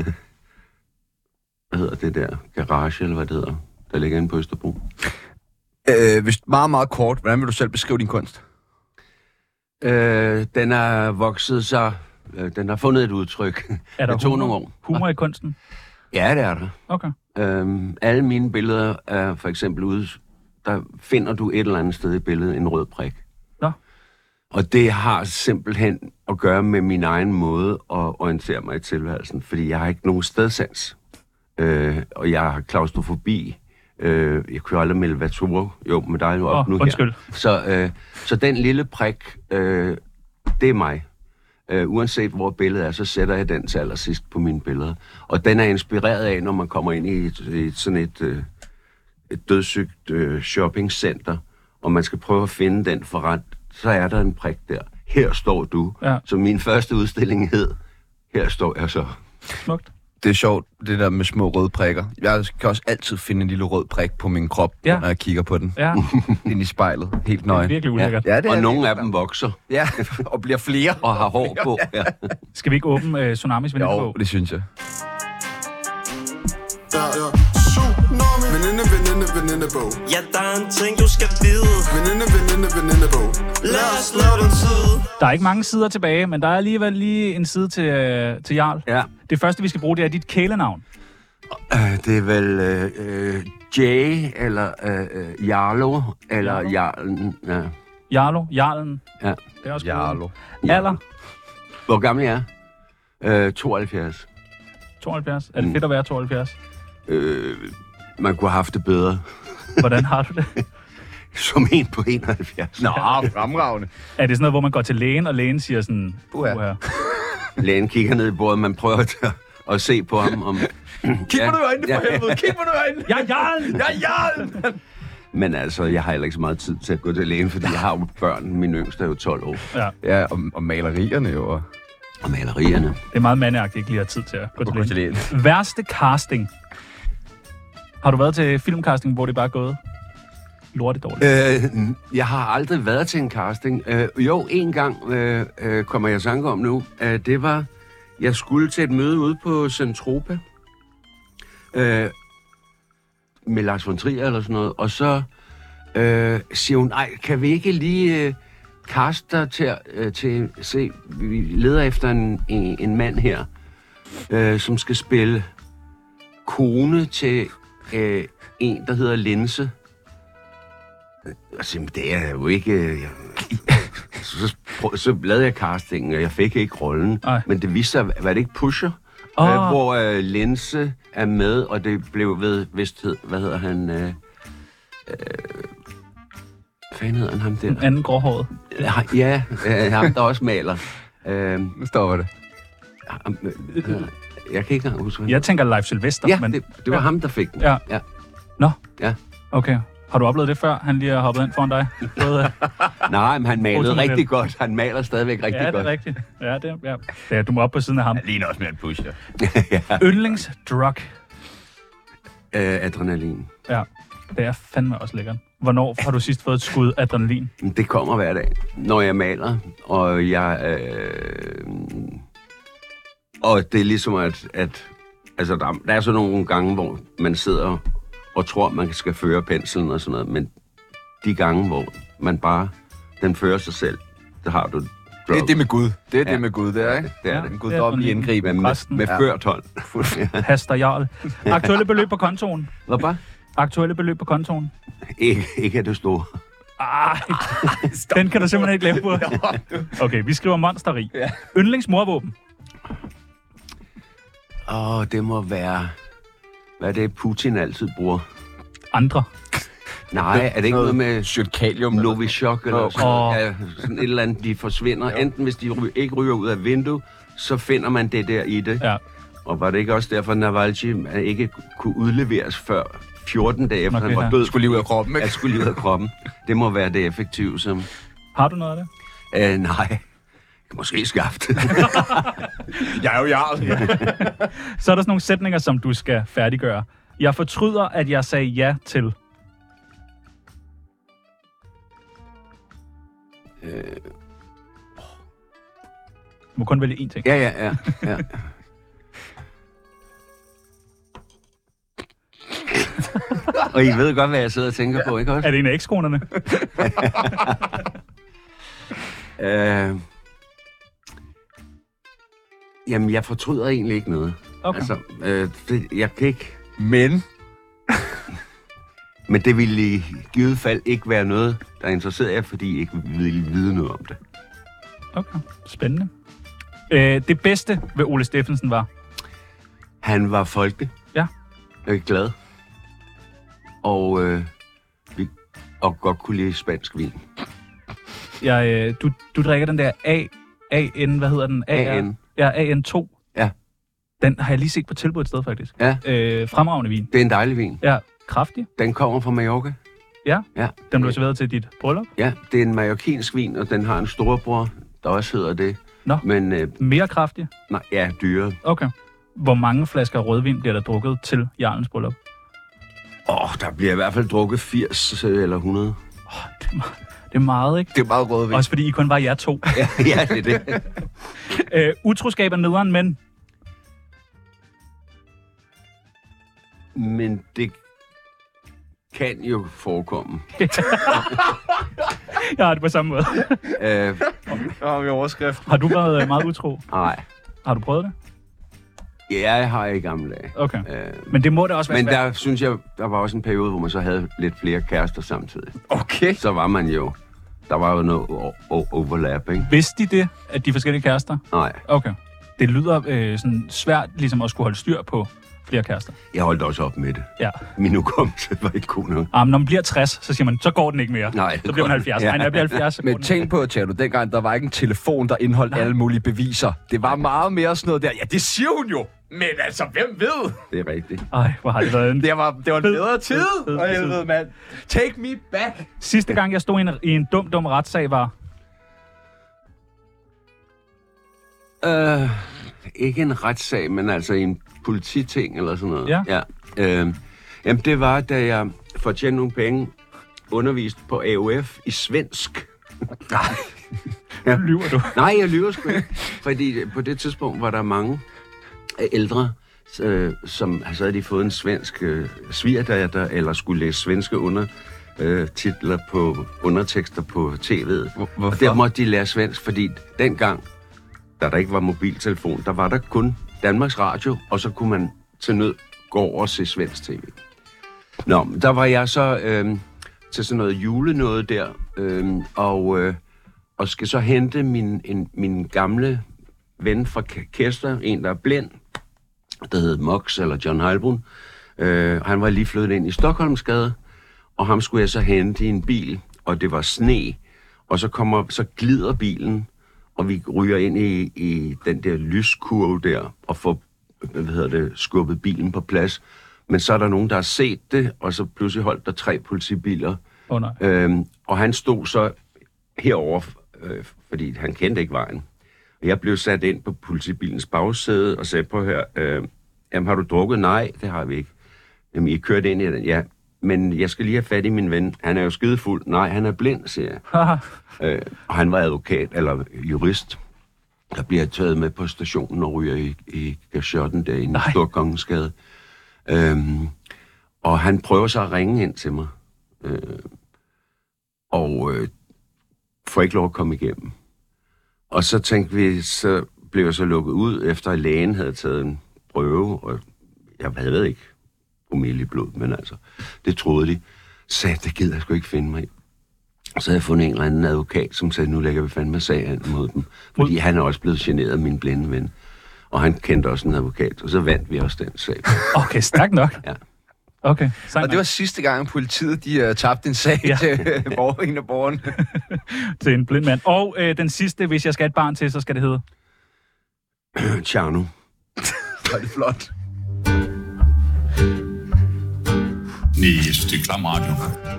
Speaker 2: hvad hedder det der, garage, eller hvad det hedder, der ligger inde på Østerbro.
Speaker 1: Øh, hvis meget, meget kort, hvordan vil du selv beskrive din kunst?
Speaker 2: Uh, den er vokset sig, uh, den har fundet et udtryk.
Speaker 3: Er der
Speaker 2: det tog
Speaker 3: humor,
Speaker 2: nogle år.
Speaker 3: humor i kunsten?
Speaker 2: Ja, det er der.
Speaker 3: Okay.
Speaker 2: Uh, alle mine billeder er for eksempel ude, der finder du et eller andet sted i billedet en rød prik.
Speaker 3: Nå.
Speaker 2: Og det har simpelthen at gøre med min egen måde at orientere mig i tilværelsen, fordi jeg har ikke nogen stedsans. Øh, og jeg har klaustrofobi. Øh, jeg kunne aldrig melde Vaturo. Jo, men der er jo op
Speaker 3: Åh,
Speaker 2: nu
Speaker 3: undskyld.
Speaker 2: her. Så, øh, så den lille prik, øh, det er mig. Øh, uanset hvor billedet er, så sætter jeg den til allersidst på mine billeder. Og den er inspireret af, når man kommer ind i, et, i et, sådan et, øh, et dødssygt øh, shoppingcenter, og man skal prøve at finde den forret, så er der en prik der. Her står du.
Speaker 3: Ja.
Speaker 2: Så min første udstilling hed, her står jeg så.
Speaker 3: Smukt.
Speaker 1: Det er sjovt, det der med små røde prikker. Jeg kan også altid finde en lille rød prik på min krop,
Speaker 3: Ja.
Speaker 1: når jeg kigger på den.
Speaker 3: Ja,
Speaker 1: Ind i spejlet. Helt
Speaker 3: det er
Speaker 1: nøgen.
Speaker 3: virkelig ulækkert.
Speaker 1: Ja, det er
Speaker 2: Og
Speaker 1: det.
Speaker 2: nogle af dem vokser
Speaker 1: Ja, og bliver flere.
Speaker 2: og har hår på. Ja.
Speaker 3: Skal vi ikke åbne uh, Tsunamis
Speaker 1: Jo,
Speaker 3: venindebog?
Speaker 1: det synes jeg.
Speaker 7: Ja, ja. Tsunami. Veninde, veninde, venindebog.
Speaker 5: Ja, der er en ting, du skal vide.
Speaker 7: Veninde, veninde, venindebog.
Speaker 5: Lad os slå den tid.
Speaker 3: Der er ikke mange sider tilbage, men der er alligevel lige en side til, uh, til Jarl.
Speaker 2: Ja.
Speaker 3: Det første, vi skal bruge, det er dit kælenavn.
Speaker 2: Uh, det er vel uh, Jay, eller uh, Jarlo, eller
Speaker 3: Jarlo?
Speaker 2: Jarlen. Ja.
Speaker 3: Jarlo, Jarlen.
Speaker 2: Ja.
Speaker 3: Det er også
Speaker 1: Jarlo.
Speaker 3: godt. Alder?
Speaker 2: Hvor gammel er jeg? Uh, tooghalvfjerds.
Speaker 3: tooghalvfjerds. Er det fedt at være tooghalvfjerds?
Speaker 2: Uh, man kunne have haft det bedre.
Speaker 3: Hvordan har du det?
Speaker 2: Som en på enoghalvfjerds.
Speaker 1: Nå, fremragende.
Speaker 3: Er det sådan noget, hvor man går til lægen, og lægen siger sådan...
Speaker 1: Uha.
Speaker 3: Uha.
Speaker 2: Lægen kigger ned i bordet, man prøver at, at se på ham. Om,
Speaker 1: Kig
Speaker 2: Ja.
Speaker 1: på nu i øjnene, for
Speaker 2: Ja.
Speaker 1: helvede. Kig på nu i øjnene.
Speaker 3: Ja, Jarl!
Speaker 1: Ja, Jarl!
Speaker 2: men altså, jeg har heller ikke så meget tid til at gå til lægen, fordi jeg har jo børn. Min yngste er jo tolv år.
Speaker 3: Ja,
Speaker 1: Ja, og, og malerierne jo. Og
Speaker 2: Og malerierne.
Speaker 3: det er meget mandeagtigt, ikke lige har tid til at gå til
Speaker 1: gå til
Speaker 3: lægen.
Speaker 1: lægen.
Speaker 3: Værste casting. Har du været til filmcasting, hvor det bare er gået lortet dårligt?
Speaker 2: Øh, jeg har aldrig været til en casting. Øh, jo, en gang øh, øh, kommer jeg tanke om nu. Øh, det var, jeg skulle til et møde ude på Centropa. Øh, med Lars von Trier eller sådan noget. Og så øh, siger hun, ej, kan vi ikke lige øh, kaste dig til, øh, til se, vi leder efter en, en, en mand her, øh, som skal spille kone til øh, en, der hedder Linse. Altså, det er jo ikke... øh, Jeg, så, prøv, så lavede jeg castingen, og jeg fik ikke rollen.
Speaker 3: Ej.
Speaker 2: Men det viste sig, var det ikke Pusher?
Speaker 3: Åh.
Speaker 2: Øh, hvor øh, Linse er med, og det blev ved, vist hed, hvad hedder han? Øh, øh, hvad fanden hedder han ham der?
Speaker 3: Den anden gråhåret.
Speaker 2: Ja, øh, ham der også maler. Øh,
Speaker 1: Nu stopper det.
Speaker 2: ham, øh, jeg kan ikke engang huske, hvad
Speaker 3: Jeg tænker Leif Sylvester.
Speaker 2: Ja,
Speaker 3: men...
Speaker 2: det, det var
Speaker 3: ja.
Speaker 2: ham, der fik den.
Speaker 3: Ja.
Speaker 2: Ja.
Speaker 3: Nå,
Speaker 2: Ja.
Speaker 3: okay. Har du oplevet det før? Han lige har hoppet ind foran dig? Både, øh,
Speaker 2: Nej, men han malede
Speaker 3: Fotomodel.
Speaker 2: rigtig godt. Han maler stadigvæk rigtig
Speaker 3: ja, det
Speaker 2: godt.
Speaker 3: er rigtigt. Ja, det er, ja. ja, du må op på siden af ham.
Speaker 1: Han ligner også mere en pusher.
Speaker 3: Yndlingsdrug.
Speaker 2: Øh, adrenalin.
Speaker 3: Ja, det er fandme også lækkert. Hvornår har du sidst fået et skud adrenalin?
Speaker 2: Det kommer hver dag, når jeg maler, og jeg... Øh, og det er ligesom, at... at altså, der, der er så nogle gange, hvor man sidder og tror, man skal føre penslen og sådan noget, men de gange, hvor man bare... Den fører sig selv, der har du...
Speaker 1: Det er det med Gud. Det er
Speaker 2: Ja.
Speaker 1: det med Gud, det er, ikke?
Speaker 2: Det er
Speaker 3: Ja.
Speaker 2: det.
Speaker 1: En guddommelig
Speaker 3: adrenalin.
Speaker 1: indgriben.
Speaker 2: Med,
Speaker 3: Præsten.
Speaker 2: med
Speaker 1: Ja.
Speaker 2: ført hånd.
Speaker 3: Pastor Jarl. Aktuelle beløb på kontoen.
Speaker 2: Hvad bare?
Speaker 3: Aktuelle beløb på kontoen.
Speaker 2: Ikke, ikke er det store.
Speaker 3: Ej, den kan du simpelthen ikke glemme på. Okay, vi skriver monsteri.
Speaker 1: Ja.
Speaker 3: Yndlingsmorvåben.
Speaker 2: Åh, det må være... Hvad er det, Putin altid bruger?
Speaker 3: Andre.
Speaker 2: Nej, er det ikke noget med...
Speaker 1: Syrkalium.
Speaker 2: Novichok eller
Speaker 1: Åh.
Speaker 2: sådan, noget. Ja, sådan et eller andet, de forsvinder. Enten hvis de ry- ikke ryger ud af vinduet, så finder man det der i det.
Speaker 3: Ja.
Speaker 2: Og var det ikke også derfor, at Navalny ikke kunne udleveres før fjorten dage efter,
Speaker 3: Okay,
Speaker 2: han var
Speaker 3: ja.
Speaker 2: død?
Speaker 1: Skulle lige ud af kroppen, ikke?
Speaker 2: At skulle lige ud af kroppen. Det må være det effektive, som...
Speaker 3: Har du noget af det?
Speaker 2: Øh, nej. Måske skabt.
Speaker 1: Jeg er jo Jarl. Ja.
Speaker 3: Så er der sådan nogle sætninger, som du skal færdiggøre. Jeg fortryder, at jeg sagde ja til.
Speaker 2: øh,
Speaker 3: Du må kun vælge én ting.
Speaker 2: ja, ja, ja. ja. Og I ved godt, hvad jeg sidder og tænker på, ikke også?
Speaker 3: Er det en af ekskonerne?
Speaker 2: Øh, jamen, jeg fortryder egentlig ikke noget.
Speaker 3: Okay.
Speaker 2: Altså, øh, det, jeg kan ikke...
Speaker 1: Men
Speaker 2: Men det ville i givet fald ikke være noget, der interesserer jer, fordi I ikke ville vide noget om det.
Speaker 3: Okay, spændende. Øh, det bedste ved Ole Steffensen var?
Speaker 2: Han var folkelig.
Speaker 3: Ja.
Speaker 2: Øh, glad. Og, øh, vi, og godt kunne lide spansk vin.
Speaker 3: Jeg, øh, du, du drikker den der A, A N, hvad hedder den?
Speaker 2: A N.
Speaker 3: Ja, A N to.
Speaker 2: Ja.
Speaker 3: Den har jeg lige set på tilbud et sted, faktisk.
Speaker 2: Ja.
Speaker 3: Øh, fremragende vin.
Speaker 2: Det er en dejlig vin.
Speaker 3: Ja, kraftig.
Speaker 2: Den kommer fra Mallorca.
Speaker 3: Ja.
Speaker 2: Ja.
Speaker 3: Den blev serveret til dit bryllup.
Speaker 2: Ja, det er en mallorquinsk vin, og den har en storebror, der også hedder det.
Speaker 3: Nå.
Speaker 2: Men, øh,
Speaker 3: Mere kraftig.
Speaker 2: nej, ja, dyre.
Speaker 3: Okay. Hvor mange flasker rødvin bliver der drukket til Jarlens bryllup?
Speaker 2: Åh, oh, der bliver i hvert fald drukket firs eller hundrede.
Speaker 3: Oh, det, er meget, det er meget, ikke?
Speaker 1: Det er meget rødvin.
Speaker 3: Også fordi I kun var jer to.
Speaker 2: Ja, ja, det er det.
Speaker 3: øh, utroskab er nederen, men...
Speaker 2: Men det kan jo forekomme.
Speaker 3: Ja, det er på samme måde.
Speaker 2: øh,
Speaker 1: Nå, vi overskrift.
Speaker 3: Har du været øh, meget utro?
Speaker 2: nej.
Speaker 3: Har du prøvet det?
Speaker 2: Ja, jeg har i gamle dage.
Speaker 3: Okay.
Speaker 2: Øh,
Speaker 3: Men det må da også være
Speaker 2: men
Speaker 3: svært.
Speaker 2: der synes jeg, der var også en periode, hvor man så havde lidt flere kærester samtidig.
Speaker 1: Okay.
Speaker 2: Så var man jo... Der var jo noget o- o- overlap, ikke?
Speaker 3: Vidste de det, at de forskellige kærester?
Speaker 2: Nej.
Speaker 3: Okay. Det lyder øh, sådan svært ligesom at skulle holde styr på flere kærester.
Speaker 2: Jeg holdt også op med det.
Speaker 3: Ja.
Speaker 2: Min hukommelse var ikke god nok.
Speaker 3: Ah, men når man bliver tres, så siger man, så går den ikke mere.
Speaker 2: Nej,
Speaker 3: Så bliver man halvfjerds.
Speaker 2: Ja.
Speaker 3: Nej, når jeg bliver halvfjerds, så går
Speaker 1: Men
Speaker 3: den.
Speaker 1: tænk på, Tjerno, dengang der var ikke en telefon, der indeholdt alle mulige beviser. Det var meget mere sådan noget der. Ja, det siger hun jo. Men altså, hvem ved?
Speaker 2: Det er rigtigt.
Speaker 3: Ej, hvor har det været en...
Speaker 1: Det var, det var en
Speaker 3: Fed,
Speaker 1: bedre tid.
Speaker 3: fed, fed,
Speaker 1: Og
Speaker 3: fed.
Speaker 1: helvede, mand. Take me back.
Speaker 3: Sidste gang, jeg stod i en, i en dum, dum retssag, var...
Speaker 2: Øh, ikke en retssag, men altså en polititing eller sådan noget.
Speaker 3: Ja.
Speaker 2: ja. Øh, jamen, det var, da jeg for at tjene nogle penge undervist på A O F i svensk.
Speaker 3: Ja. Lyver du?
Speaker 2: Nej, jeg lyver sgu ikke. Fordi på det tidspunkt var der mange ældre, øh, som så havde de fået en svensk øh, svigerdatter, eller skulle læse svenske under, øh, titler på undertekster på tv'et.
Speaker 1: Hvorfor?
Speaker 2: Og der måtte de lære svensk, fordi dengang, da der ikke var mobiltelefon, der var der kun Danmarks Radio, og så kunne man til nød gå over og se svensk tv. Nå, der var jeg så øh, til sådan noget julenåde der, øh, og, øh, og skal så hente min, en, min gamle ven fra Kester, en der er blind, der hed Mox, eller John Heilbrun. Øh, han var lige flyttet ind i Stockholmsgade, og ham skulle jeg så hente i en bil, og det var sne, og så kommer, så glider bilen, og vi ryger ind i, i den der lyskurve der, og får, hvad hedder det, skubbet bilen på plads. Men så er der nogen, der har set det, og så pludselig holdt der tre politibiler.
Speaker 3: Åh, nej.
Speaker 2: Øhm, og han stod så herover, øh, fordi han kendte ikke vejen. Og jeg blev sat ind på politibilens bagsæde og sagde, på her, øh, jamen har du drukket? Nej, det har vi ikke. Jamen, I kørte ind i den. Ja, men jeg skal lige have fat i min ven. Han er jo skidefuld. Nej, han er blind, siger jeg. øh, og han var advokat, eller jurist. Der bliver taget med på stationen og ryger i, i kashotten derinde i Storkongensgade. Øhm, og han prøver så at ringe ind til mig. Øh, og øh, får ikke lov at komme igennem. Og så tænkte vi, så blev jeg så lukket ud, efter at lægen havde taget en prøve, og jeg ved ikke, promille i blod, men altså, det troede de. Så sagde jeg, det gider jeg sgu ikke finde mig i. Og så havde jeg fundet en eller anden advokat, som sagde, nu lægger vi fandme sag an mod dem. Fordi han er også blevet generet af min blinde ven. Og han kendte også en advokat, og så vandt vi også den sag.
Speaker 3: Okay, stærkt nok.
Speaker 2: Ja.
Speaker 3: Okay,
Speaker 1: Og det var sidste gang, politiet de, uh, tabte en sag
Speaker 3: Ja.
Speaker 1: til uh, borger, en af borgerne.
Speaker 3: til en blind mand. Og øh, den sidste, hvis jeg skal have et barn til, så skal det hedde...
Speaker 2: Tjerno.
Speaker 1: Det var det flot.
Speaker 8: Nej, jeg synes, det er klam radio.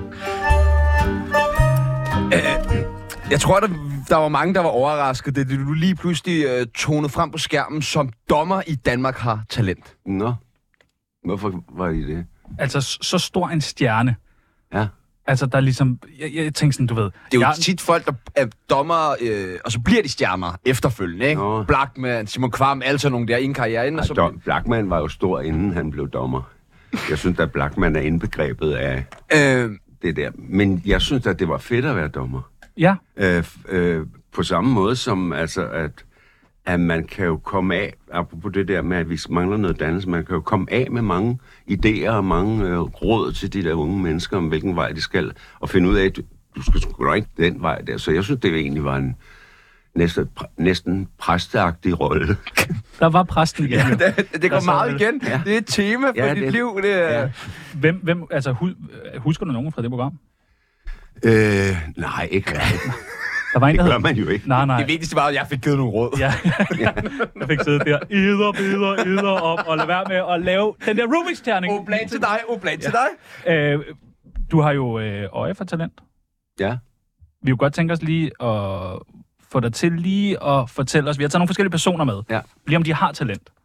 Speaker 1: Jeg tror, der, der var mange, der var overrasket, da du lige pludselig uh, tonede frem på skærmen, som dommer i Danmark har talent.
Speaker 2: Nå, hvorfor var I det?
Speaker 3: Altså, s- så stor en stjerne.
Speaker 2: Ja.
Speaker 3: Altså, der er ligesom... Jeg, jeg tænker sådan, du ved...
Speaker 1: Det er jo
Speaker 3: jeg,
Speaker 1: tit folk, der er dommer, øh, og så bliver de stjerner efterfølgende, ikke?
Speaker 2: Nå.
Speaker 1: Blackman, Simon Kvam, altså nogle der, ingen karriere inden, og så...
Speaker 2: Dom, Blackman var jo stor, inden han blev dommer. Jeg synes, at Blackman er indbegrebet af
Speaker 1: Øh,
Speaker 2: det der. Men jeg synes, at det var fedt at være dommer.
Speaker 3: Ja,
Speaker 2: Øh, øh, på samme måde som, altså, at, at man kan jo komme af, apropos det der med, at vi mangler noget dannelse, man kan jo komme af med mange idéer og mange øh, råd til de der unge mennesker, om hvilken vej de skal, og finde ud af, at du, du skal sgu da ikke den vej der. Så jeg synes, det egentlig var en næsten, næsten præsteagtig rolle.
Speaker 3: der var præsten igen. Ja,
Speaker 1: det, det går
Speaker 3: Altså,
Speaker 1: meget igen.
Speaker 2: ja.
Speaker 1: Det er et tema for
Speaker 2: Ja,
Speaker 1: dit
Speaker 2: det-
Speaker 1: liv. Det er...
Speaker 2: Ja.
Speaker 3: Hvem, hvem, altså, hu, husker du nogen fra det program?
Speaker 2: øh, nej, ikke rigtigt.
Speaker 3: Der var en, der
Speaker 2: Det
Speaker 3: hed...
Speaker 2: gør man jo ikke.
Speaker 3: Nej, nej.
Speaker 1: Det vigtigste var, at jeg fik givet nogle råd.
Speaker 3: Ja, jeg fik siddet der, yder, yder, yder op, og lade være med at lave den der Rubik's-terning.
Speaker 1: Oblat til dig, oblat til dig.
Speaker 3: Øh, du har jo øh, øje for talent.
Speaker 2: Ja.
Speaker 3: Vi kunne godt tænke os lige at få dig til lige at fortælle os. Vi har taget nogle forskellige personer med.
Speaker 2: Ja.
Speaker 3: Lige om de har talent.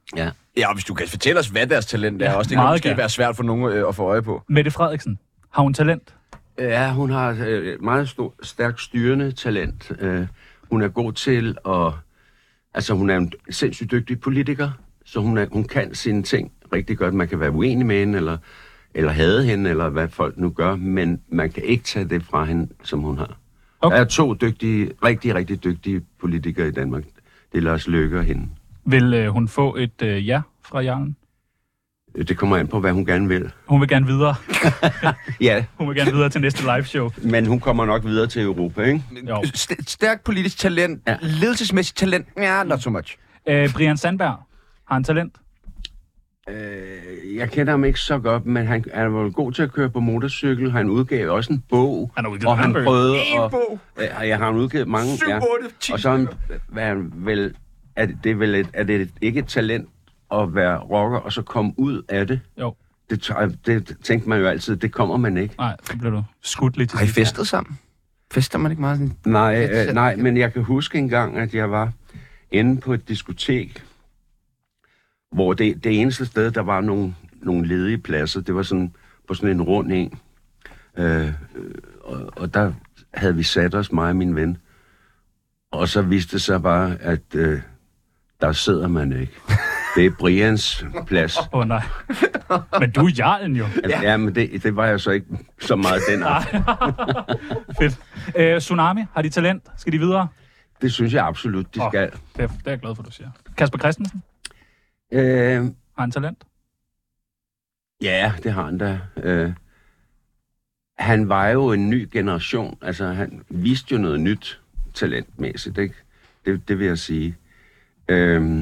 Speaker 2: Ja.
Speaker 1: Ja, og hvis du kan fortælle os, hvad deres talent er,
Speaker 3: Ja,
Speaker 1: også det kan
Speaker 3: meget
Speaker 1: måske
Speaker 3: gerne.
Speaker 1: være svært for nogen øh, at få øje på.
Speaker 3: Mette Frederiksen, har hun talent?
Speaker 2: Ja, hun har øh, meget stor, stærkt styrende talent. Øh, hun er god til at... Altså, hun er en sindssygt dygtig politiker, så hun, er, hun kan sine ting rigtig godt. Man kan være uenig med hende, eller, eller hade hende, eller hvad folk nu gør, men man kan ikke tage det fra hende, som hun har.
Speaker 3: Okay.
Speaker 2: Der er to dygtige, rigtig, rigtig dygtige politikere i Danmark. Det er Lars Løkke og hende.
Speaker 3: Vil øh, hun få et øh, ja fra Jarlen?
Speaker 2: Det kommer an på, hvad hun gerne vil.
Speaker 3: Hun vil gerne videre.
Speaker 2: Ja,
Speaker 3: Hun vil gerne videre til næste live show.
Speaker 2: men hun kommer nok videre til Europa, ikke?
Speaker 3: Jo.
Speaker 1: St- stærkt politisk talent, ja. Ledelsesmæssigt talent, ja, not so much.
Speaker 3: Øh, Brian Sandberg, har han talent?
Speaker 2: Øh, jeg kender ham ikke så godt, men han, han var god til at køre på motorcykel. Han udgav også en bog,
Speaker 3: Han har udgivet
Speaker 2: og han
Speaker 3: mange bøger.
Speaker 2: prøvede
Speaker 1: En
Speaker 2: at...
Speaker 1: bog.
Speaker 2: Øh, jeg har han udgivet mange,
Speaker 1: Syv,
Speaker 2: ja.
Speaker 1: otte, ti
Speaker 2: Og så er han, hvad han vel, er det, det er vel et, er det ikke et talent at være rocker, og så komme ud af det?
Speaker 3: Jo.
Speaker 2: Det, tør- det tænkte man jo altid, det kommer man ikke.
Speaker 3: Nej, så bliver du skudt lidt til
Speaker 1: Har I
Speaker 3: sidst.
Speaker 1: festet sammen? Fester man ikke meget sådan?
Speaker 2: Nej,
Speaker 1: Lidt
Speaker 2: øh, nej, men jeg kan huske engang, at jeg var inde på et diskotek, hvor det, det eneste sted, der var nogle, nogle ledige pladser, det var sådan på sådan en rund en. Øh, øh, og, og der havde vi sat os, mig og min ven. Og så viste det sig bare, at øh, der sidder man ikke. Det er Brians plads.
Speaker 3: Åh oh, nej. Men du er Jarlen jo.
Speaker 2: Ja, ja men det, det var jeg så ikke så meget den aften.
Speaker 3: Fedt. Øh, Tsunami, har de talent? Skal de videre?
Speaker 2: Det synes jeg absolut, de
Speaker 3: Åh,
Speaker 2: skal.
Speaker 3: Det er, det er jeg glad for, du siger. Kasper Christensen,
Speaker 2: Øh,
Speaker 3: har han talent?
Speaker 2: Ja, det har han da. Øh, han var jo en ny generation. Altså, han viste jo noget nyt talentmæssigt, ikke? Det, det vil jeg sige. Øh,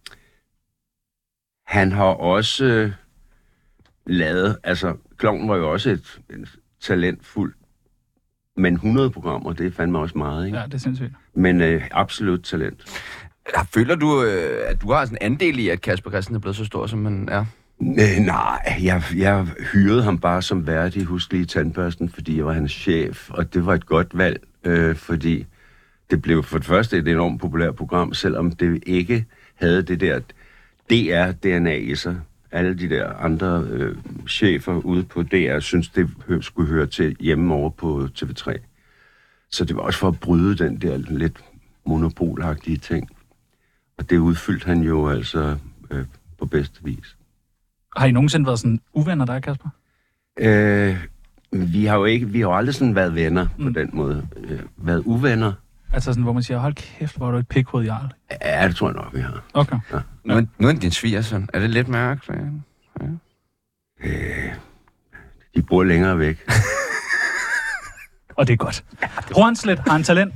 Speaker 2: han har også øh, lavet... Altså, Klovn var jo også et, et talentfuldt... Men hundrede programmer, det er fandme også meget, ikke?
Speaker 3: Ja, det er sindssygt.
Speaker 2: Men øh, absolut talent.
Speaker 1: Ja, føler du, øh, at du har sådan en andel i, at Kasper Christensen er blevet så stor, som han er?
Speaker 2: Øh, nej, jeg, jeg hyrede ham bare som vært i Husk lige tandbørsten, fordi jeg var hans chef, og det var et godt valg, øh, fordi det blev for det første et enormt populært program, selvom det ikke havde det der D R-D N A i sig. Alle de der andre øh, chefer ude på D R synes, det hø- skulle høre til hjemme over på T V tre. Så det var også for at bryde den der lidt monopolagtige ting. Og det udfyldte han jo altså øh, på bedste vis.
Speaker 3: Har I nogensinde været sådan uvenner der, Kasper?
Speaker 2: Øh, vi har jo ikke, vi har jo aldrig sådan været venner på
Speaker 3: Mm.
Speaker 2: den måde. Øh, været uvenner?
Speaker 3: Altså sådan, hvor man siger, hold kæft, hvor er du et pikhoved, Jarl.
Speaker 2: Ja, det tror jeg nok, vi har.
Speaker 3: Okay.
Speaker 1: Nu, er- nu er din svigersøn. Er det lidt mærkeligt? Ja.
Speaker 2: Øh, de bor længere væk.
Speaker 3: Og det er godt. Hornslet, har han talent?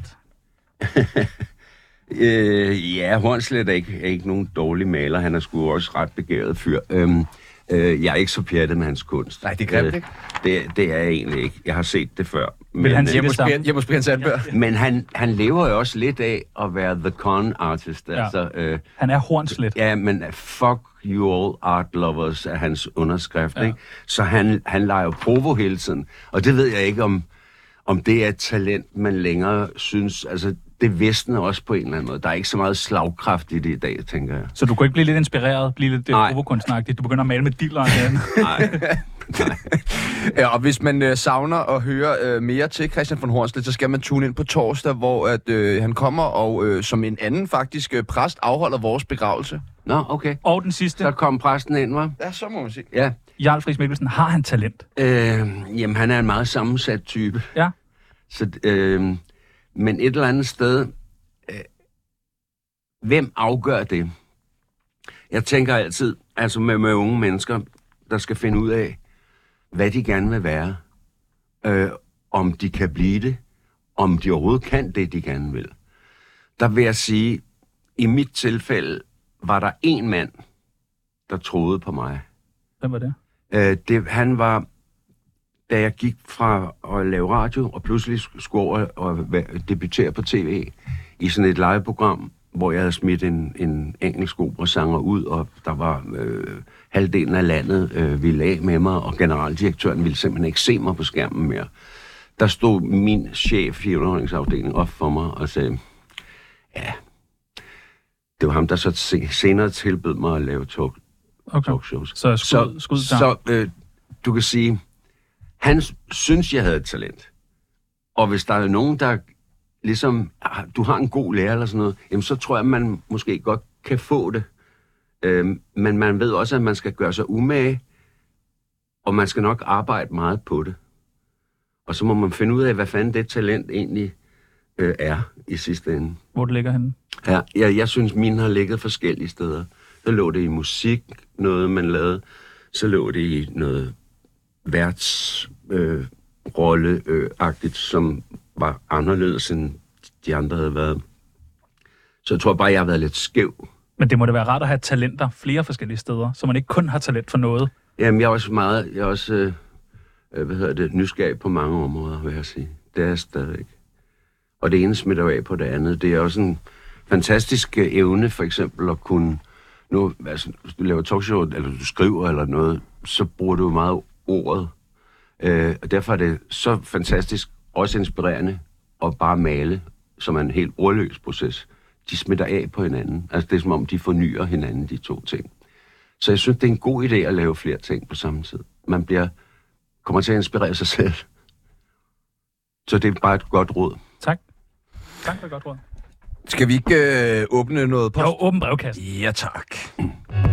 Speaker 2: øh, ja, Hornslet er ikke, er ikke nogen dårlig maler. Han er sgu også ret begavet fyr. Øhm, øh, jeg er ikke så pjattet med hans kunst.
Speaker 1: Nej, det er grimt, ikke?
Speaker 2: Det, det er jeg egentlig ikke. Jeg har set det før.
Speaker 3: Vil han sige
Speaker 1: Hjemme
Speaker 3: det
Speaker 1: hos
Speaker 3: samme?
Speaker 1: Brian- hjemme hos Brian Sandberg.
Speaker 2: Men han, han lever jo også lidt af at være the con artist.
Speaker 3: Ja.
Speaker 2: Altså, øh,
Speaker 3: Han er Hornslet.
Speaker 2: ja, men fuck you all art lovers er hans underskrift,
Speaker 3: Ja.
Speaker 2: ikke? Så han, han leger jo provo hele tiden. Og det ved jeg ikke, om, om det er et talent, man længere synes. Altså, det visner også på en eller anden måde. Der er ikke så meget slagkraft i det i dag, tænker jeg.
Speaker 3: Så du kunne ikke blive lidt inspireret, blive lidt
Speaker 2: Nej.
Speaker 3: provokunstnagtigt? Du begynder at male med dilleren igen.
Speaker 2: Nej.
Speaker 1: Ja, og hvis man øh, savner at høre øh, mere til Christian von Hornslet, så skal man tune ind på torsdag, hvor at, øh, han kommer og øh, som en anden faktisk øh, præst afholder vores begravelse.
Speaker 2: Nå, okay.
Speaker 3: Og den sidste,
Speaker 2: Så kom præsten ind, hva'?
Speaker 1: Ja, så må man sige.
Speaker 2: Ja.
Speaker 3: Jarl Friis Mikkelsen, har han talent?
Speaker 2: Øh, jamen, han er en meget sammensat type.
Speaker 3: Ja.
Speaker 2: Så, øh, men et eller andet sted, øh, hvem afgør det? Jeg tænker altid, altså med, med unge mennesker, der skal finde ud af, hvad de gerne vil være. Øh, om de kan blive det. Om de overhovedet kan det, de gerne vil. Der vil jeg sige, i mit tilfælde var der en mand, der troede på mig.
Speaker 3: Hvem var det?
Speaker 2: Øh, det, han var, da jeg gik fra at lave radio, og pludselig skulle over og være- debutere på tv i sådan et liveprogram, hvor jeg havde smidt en, en engelsk operasanger ud, og der var øh, halvdelen af landet øh, ville af med mig, og generaldirektøren ville simpelthen ikke se mig på skærmen mere. Der stod min chef i underholdningsafdelingen op for mig og sagde, ja, det var ham, der så senere tilbød mig at lave talk,
Speaker 3: okay.
Speaker 2: talkshows.
Speaker 3: Så skud,
Speaker 2: så,
Speaker 3: skud
Speaker 2: så øh, du kan sige, han synes, jeg havde et talent. Og hvis der er nogen, der ligesom, du har en god lærer eller sådan noget, jamen så tror jeg, man måske godt kan få det. Øh, men man ved også, at man skal gøre sig umage, og man skal nok arbejde meget på det. Og så må man finde ud af, hvad fanden det talent egentlig øh, er i sidste ende.
Speaker 3: Hvor det ligger henne?
Speaker 2: Ja, jeg, jeg synes, mine har ligget forskellige steder. Så lå det i musik, noget man lavede. Så lå det i noget værtsrolle-agtigt, øh, som var anderledes, end de andre havde været. Så jeg tror bare, jeg har været lidt skæv.
Speaker 3: Men det må da være rart at have talenter flere forskellige steder, så man ikke kun har talent for noget.
Speaker 2: Jamen, jeg er også meget, jeg er også, øh, hvad hedder det, nysgerrig på mange områder, vil jeg sige. Det er jeg stadigvæk. Og det ene smitter af på det andet. Det er også en fantastisk evne, for eksempel, at kunne... Nu, altså, hvis du laver talkshow, eller du skriver eller noget, så bruger du meget ordet. Øh, og derfor er det så fantastisk, også inspirerende, at bare male, som er en helt ordløs proces. De smitter af på hinanden. Altså, det er som om, de fornyer hinanden, de to ting. Så jeg synes, det er en god idé at lave flere ting på samme tid. Man bliver, kommer til at inspirere sig selv. Så det er bare et godt råd.
Speaker 3: Tak. Tak for et godt råd.
Speaker 1: Skal vi ikke øh, åbne noget post?
Speaker 3: Jo, åbn brevkassen.
Speaker 1: Ja, tak.
Speaker 7: Der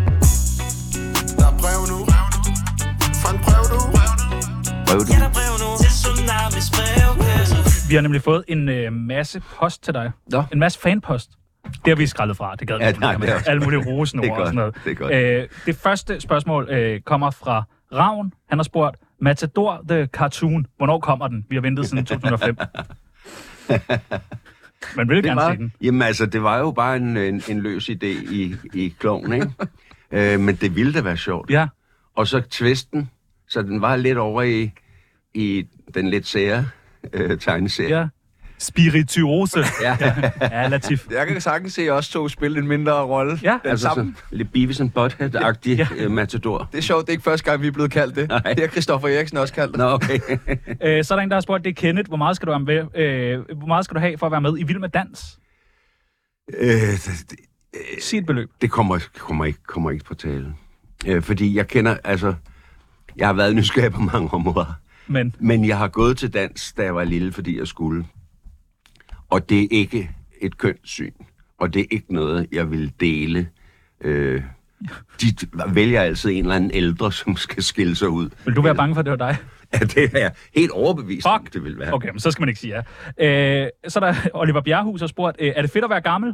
Speaker 7: er brev nu. Fra en brev nu.
Speaker 2: Brev du?
Speaker 5: Ja, der er brev nu til Tsunamis brevkasse.
Speaker 3: Vi har nemlig fået en øh, masse post til dig.
Speaker 2: Nå.
Speaker 3: En masse fanpost. Det har vi skrællet fra. Det gad vi
Speaker 2: Ja,
Speaker 3: ikke.
Speaker 2: nej,
Speaker 3: med
Speaker 2: det er-
Speaker 3: alle mulige rosenord
Speaker 2: Det er
Speaker 3: og sådan noget.
Speaker 2: godt, det er godt.
Speaker 3: Øh, det første spørgsmål øh, kommer fra Ravn. Han har spurgt, Matador the Cartoon, hvornår kommer den? Vi har ventet siden to tusind og fem. Man vil
Speaker 2: Det
Speaker 3: gerne
Speaker 2: var,
Speaker 3: se den.
Speaker 2: jamen altså, det var jo bare en, en, en løs idé i, i kloven, ikke? øh, men det ville da være sjovt.
Speaker 3: Ja.
Speaker 2: Og så twisten, så den var lidt over i, i den lidt sære øh, tegneserie.
Speaker 3: Ja. Spirituose.
Speaker 2: Ja.
Speaker 3: Ja, Latif.
Speaker 1: Jeg kan sagtens se os to spille en mindre rolle.
Speaker 3: Ja.
Speaker 1: Den
Speaker 2: Altså
Speaker 1: sammen.
Speaker 2: sådan lidt Beavis and Butthead-agtig
Speaker 3: Ja.
Speaker 2: ja. matador.
Speaker 1: Det er sjovt, det er ikke første gang, vi er blevet kaldt det.
Speaker 2: Nej.
Speaker 1: Det har Christoffer Eriksen også kaldt det.
Speaker 2: Nå, okay.
Speaker 3: Øh, så er der en, der har spurgt, det er Kenneth. Hvor meget skal du, være med, øh, hvor meget skal du have for at være med i Vild med Dans?
Speaker 2: øh, det,
Speaker 3: Sig et beløb.
Speaker 2: det kommer, kommer, ikke, kommer ikke på tale. Øh, fordi jeg kender, altså... Jeg har været nysgerrig på mange områder.
Speaker 3: Men
Speaker 2: Men jeg har gået til dans, da jeg var lille, fordi jeg skulle. Og det er ikke et kønt syn. Og det er ikke noget, jeg vil dele. Øh, de vælger altid en eller anden ældre, som skal skille sig ud.
Speaker 3: vil du være bange for, at det var dig?
Speaker 2: Ja, det er jeg helt overbevist om,
Speaker 3: Fuck!
Speaker 2: det vil være.
Speaker 3: Okay, men så skal man ikke sige ja. Øh, så er der Oliver Bjerrehus har spurgt, øh, er det fedt at være gammel?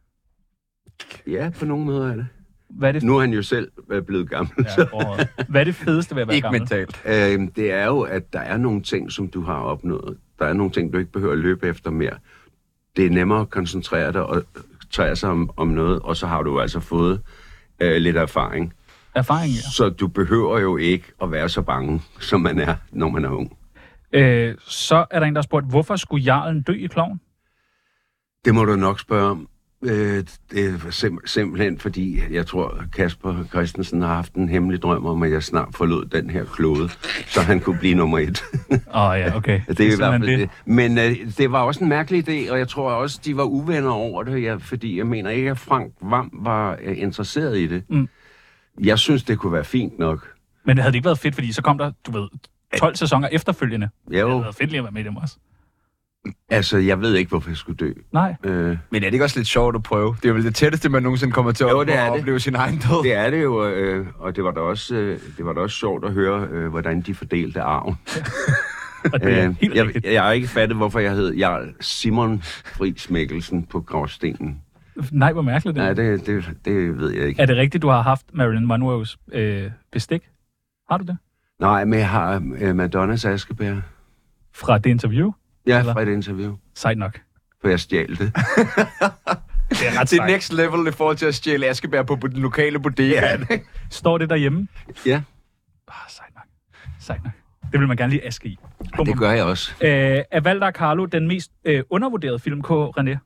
Speaker 2: Ja, på nogle måder er det.
Speaker 3: Hvad er det,
Speaker 2: Nu er han jo selv øh, blevet gammel.
Speaker 3: ja, og, hvad er det fedeste ved at være
Speaker 1: Ikke
Speaker 3: gammel?
Speaker 1: mentalt.
Speaker 2: Øh, det er jo, at der er nogle ting, som du har opnået. Der er nogle ting, du ikke behøver at løbe efter mere. Det er nemmere at koncentrere dig og træde sig om, om noget, og så har du altså fået øh, lidt erfaring.
Speaker 3: Erfaring, ja.
Speaker 2: Så du behøver jo ikke at være så bange, som man er, når man er ung.
Speaker 3: Øh, så er der en, der har spurgt, hvorfor skulle jarlen dø i Klovn?
Speaker 2: Det må du nok spørge om. Øh, det er sim- simpelthen fordi, jeg tror, Kasper Christensen har haft en hemmelig drøm om, at jeg snart forlod den her klode, så han kunne blive nummer et.
Speaker 3: Åh oh, ja, okay.
Speaker 2: Det er i hvert fald
Speaker 3: simpelthen
Speaker 2: det. Men øh, det var også en mærkelig idé, og jeg tror også, de var uvenner over det, ja, fordi jeg mener ikke, at Frank Hvam var øh, interesseret i det.
Speaker 3: Mm.
Speaker 2: Jeg synes, det kunne være fint nok.
Speaker 3: Men det havde det ikke været fedt, fordi så kom der, du ved, tolv sæsoner efterfølgende. Det havde
Speaker 2: Jo,
Speaker 3: været fedt lige at være med i dem også.
Speaker 2: altså, jeg ved ikke, hvorfor jeg skulle dø.
Speaker 3: Nej.
Speaker 2: Øh,
Speaker 1: Men er det ikke også lidt sjovt at prøve? Det er vel det tætteste, man nogensinde kommer til at
Speaker 2: Jo, det er
Speaker 1: at
Speaker 2: det.
Speaker 1: opleve sin egen død.
Speaker 2: det er det jo, øh, og det var da også, øh, det var da også sjovt at høre, øh, hvordan de fordelte arven.
Speaker 3: Og det er
Speaker 2: Øh,
Speaker 3: helt
Speaker 2: jeg,
Speaker 3: rigtigt.
Speaker 2: jeg har ikke fattet, hvorfor jeg hed Jarl Simon Friis Mikkelsen på gravstenen.
Speaker 3: Nej, hvor mærkeligt det er.
Speaker 2: Nej, det, det, det ved jeg ikke.
Speaker 3: Er det rigtigt, du har haft Marilyn Monroes øh, bestik? Har du det?
Speaker 2: Nej, men jeg har øh, Madonnas Askebær.
Speaker 3: Fra det interview?
Speaker 2: Ja,
Speaker 3: Eller?
Speaker 2: fra et interview.
Speaker 3: Sejt nok.
Speaker 2: For jeg stjal det.
Speaker 3: Det er ret
Speaker 1: Det er
Speaker 3: sejt.
Speaker 1: next level i forhold til at stjæle Askebær på den lokale bodega. Ja.
Speaker 3: Står det derhjemme?
Speaker 2: Ja,
Speaker 3: Ah, sejt nok. Sejt nok. Det vil man gerne lige aske i. Bum,
Speaker 2: det
Speaker 3: bum.
Speaker 2: gør jeg også.
Speaker 3: Øh, er Valder Carlo den mest øh, undervurderede film, K. René?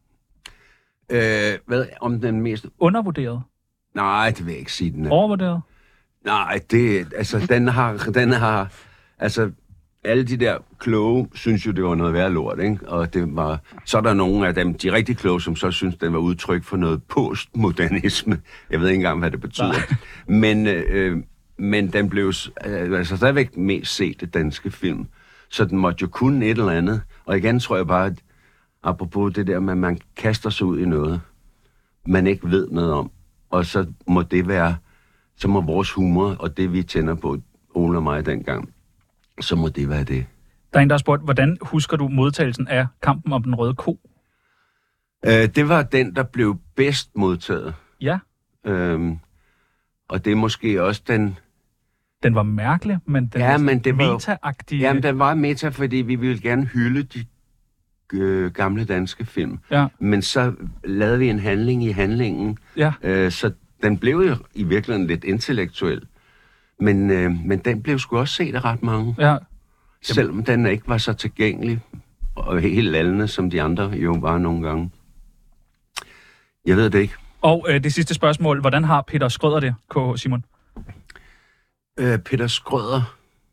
Speaker 2: Øh, hvad om den mest...
Speaker 3: Undervurderet?
Speaker 2: Nej, det vil jeg ikke sige, den er.
Speaker 3: Overvurderet?
Speaker 2: Nej, det... Altså, den har... Den har altså, alle de der kloge synes jo, det var noget værre lort, ikke? Og det var, så er der nogle af dem, de rigtig kloge, som så synes, den var udtryk for noget postmodernisme. Jeg ved ikke engang, hvad det betyder. Men, øh, men den blev øh, altså stadigvæk mest set, det danske film. Så den måtte jo kunne et eller andet. Og igen tror jeg bare, at apropos det der med, at man kaster sig ud i noget, man ikke ved noget om. Og så må det være, så må vores humor og det, vi tænder på, Ole og mig dengang, så må det være det.
Speaker 3: Der er en, der har spurgt, hvordan husker du modtagelsen af Kampen om den røde ko?
Speaker 2: Øh, det var den, der blev bedst modtaget.
Speaker 3: Ja.
Speaker 2: Øhm, og det er måske også den...
Speaker 3: Den var mærkelig, men den
Speaker 2: ja,
Speaker 3: var
Speaker 2: men det var,
Speaker 3: meta-agtig.
Speaker 2: Jamen, den var meta, fordi vi ville gerne hylde de øh, gamle danske film.
Speaker 3: Ja.
Speaker 2: Men så lavede vi en handling i handlingen.
Speaker 3: Ja.
Speaker 2: Øh, så den blev jo i virkeligheden lidt intellektuel. Men, øh, men den blev sgu også set af ret mange.
Speaker 3: Ja.
Speaker 2: Selvom den ikke var så tilgængelig og helt lallende, som de andre jo var nogle gange. Jeg ved det ikke.
Speaker 3: Og øh, det sidste spørgsmål. Hvordan har Peter Skrøder det, K H. Simon?
Speaker 2: Øh, Peter Skrøder.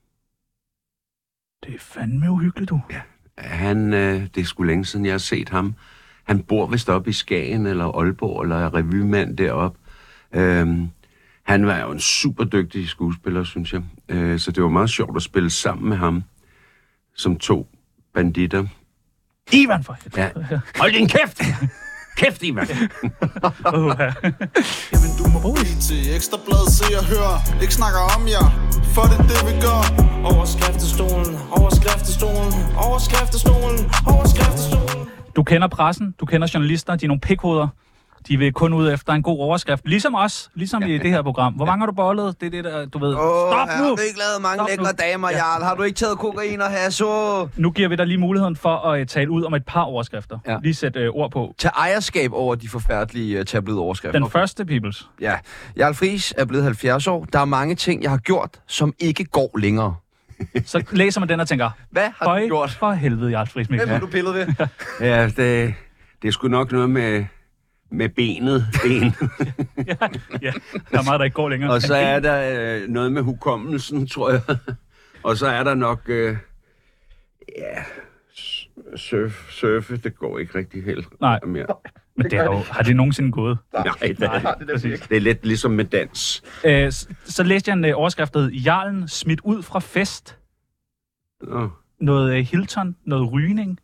Speaker 3: Det er fandme uhyggeligt, du.
Speaker 2: Ja. Han, øh, det er sgu længe siden, jeg har set ham. Han bor vist oppe i Skagen, eller Aalborg, eller er revyemand deroppe. Øhm, han var jo en super dygtig skuespiller, synes jeg. Øh, så det var meget sjovt at spille sammen med ham, som to banditter.
Speaker 3: Ivan, for helvede.
Speaker 2: Ja. Hold din kæft! Kæft, Ivan!
Speaker 3: uh, ja.
Speaker 7: Jamen du må blive til Ekstrabladet, se og hør. Ikke snakker om jer, for det er det vi gør.
Speaker 5: Overskriftestolen, overskriftestolen, overskriftestolen, overskriftestolen.
Speaker 3: Du kender pressen, du kender journalister, de er nogle pikhoveder. De vil kun ud efter en god overskrift. Ligesom os, ligesom i det her program. Hvor mange har du bollet? Det er det, der, du ved.
Speaker 1: Åh,
Speaker 3: Stop nu!
Speaker 1: har du ikke lavet mange
Speaker 3: Stop
Speaker 1: lækre
Speaker 3: nu.
Speaker 1: damer,
Speaker 3: Ja.
Speaker 1: Jarl? Har du ikke taget kokain og hasso?
Speaker 3: Nu giver vi dig lige muligheden for at uh, tale ud om et par overskrifter.
Speaker 1: Ja.
Speaker 3: Lige sætte uh, ord på.
Speaker 1: Tag ejerskab over de forfærdelige uh, tabloidoverskrifter.
Speaker 3: Den
Speaker 1: Okay.
Speaker 3: første, Peoples.
Speaker 1: Ja. Jarl Friis er blevet halvfjerds år. Der er mange ting, jeg har gjort, som ikke går længere.
Speaker 3: Så læser man den og tænker,
Speaker 1: Hvad har
Speaker 3: høj
Speaker 1: du gjort?
Speaker 3: for helvede, Jarl Friis.
Speaker 1: Hvad har du pillet ved?
Speaker 2: Ja, det, det er sgu nok noget med, med benet. Ben.
Speaker 3: ja, ja, der er meget, der ikke går længere.
Speaker 2: Og så er der øh, noget med hukommelsen, tror jeg. Og så er der nok... Øh, ja... Surf, surfe, det går ikke rigtig helt
Speaker 3: Nej.
Speaker 2: mere.
Speaker 3: Men det er jo, har det nogensinde gået?
Speaker 2: Nej, det,
Speaker 3: Nej,
Speaker 2: er,
Speaker 3: det, er
Speaker 2: det er lidt ligesom med dans.
Speaker 3: øh, så, så læste jeg en øh, overskrift, der hed, Jarlen smidt ud fra fest.
Speaker 2: Nå,
Speaker 3: Noget øh, Hilton, noget rygning.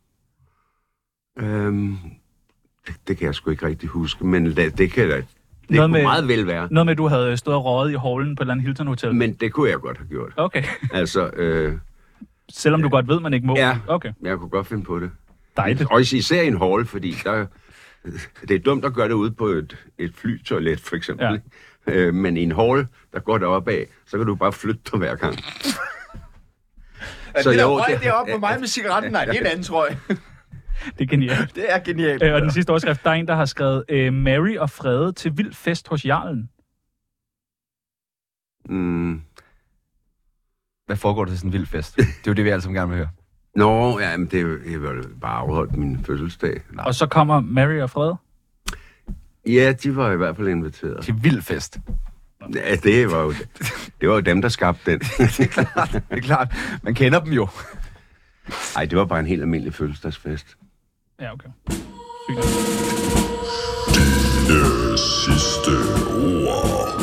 Speaker 2: øhm, det, det kan jeg sgu ikke rigtig huske, men det, det kan da... Det
Speaker 3: Noget
Speaker 2: kunne
Speaker 3: med-
Speaker 2: meget vel være.
Speaker 3: Noget med, at du havde stået og røget i hallen på et eller andet Hilton-hotel.
Speaker 2: Men det kunne jeg godt have gjort.
Speaker 3: Okay.
Speaker 2: Altså, øh,
Speaker 3: Selvom du godt ved, man ikke må.
Speaker 2: Ja.
Speaker 3: Okay.
Speaker 2: jeg kunne godt finde på det.
Speaker 3: Dejligt.
Speaker 2: Og især i en hall, fordi der, det er dumt at gøre det ude på et, et flytoilet, for eksempel. Ja. Øh, men i en hall, der går det opad, så kan du bare flytte dig hver gang.
Speaker 1: Er det der røg deroppe på mig med cigaretten? Nej, det er en anden, tror jeg.
Speaker 3: Det er genialt.
Speaker 1: Det er genialt.
Speaker 3: Øh, og den sidste overskrift, der er en, der har skrevet, øh, Mary og Frede til vild fest hos Jarlen.
Speaker 2: Mm.
Speaker 1: Hvad foregår der til sådan en vild fest? Det er jo det, vi alle sammen gerne vil høre.
Speaker 2: Nå, ja, men det er jo jeg var bare afholdt min fødselsdag.
Speaker 3: Og så kommer Mary og Frede.
Speaker 2: Ja, de var i hvert fald inviteret.
Speaker 1: Til vild fest.
Speaker 2: Ja, det var jo, det var jo dem, der skabte den.
Speaker 1: Det er klart. Det er klart. Man kender dem jo.
Speaker 2: Ej, det var bare en helt almindelig fødselsdagsfest.
Speaker 3: Ja, okay. Sygt.
Speaker 8: Det sidste ord.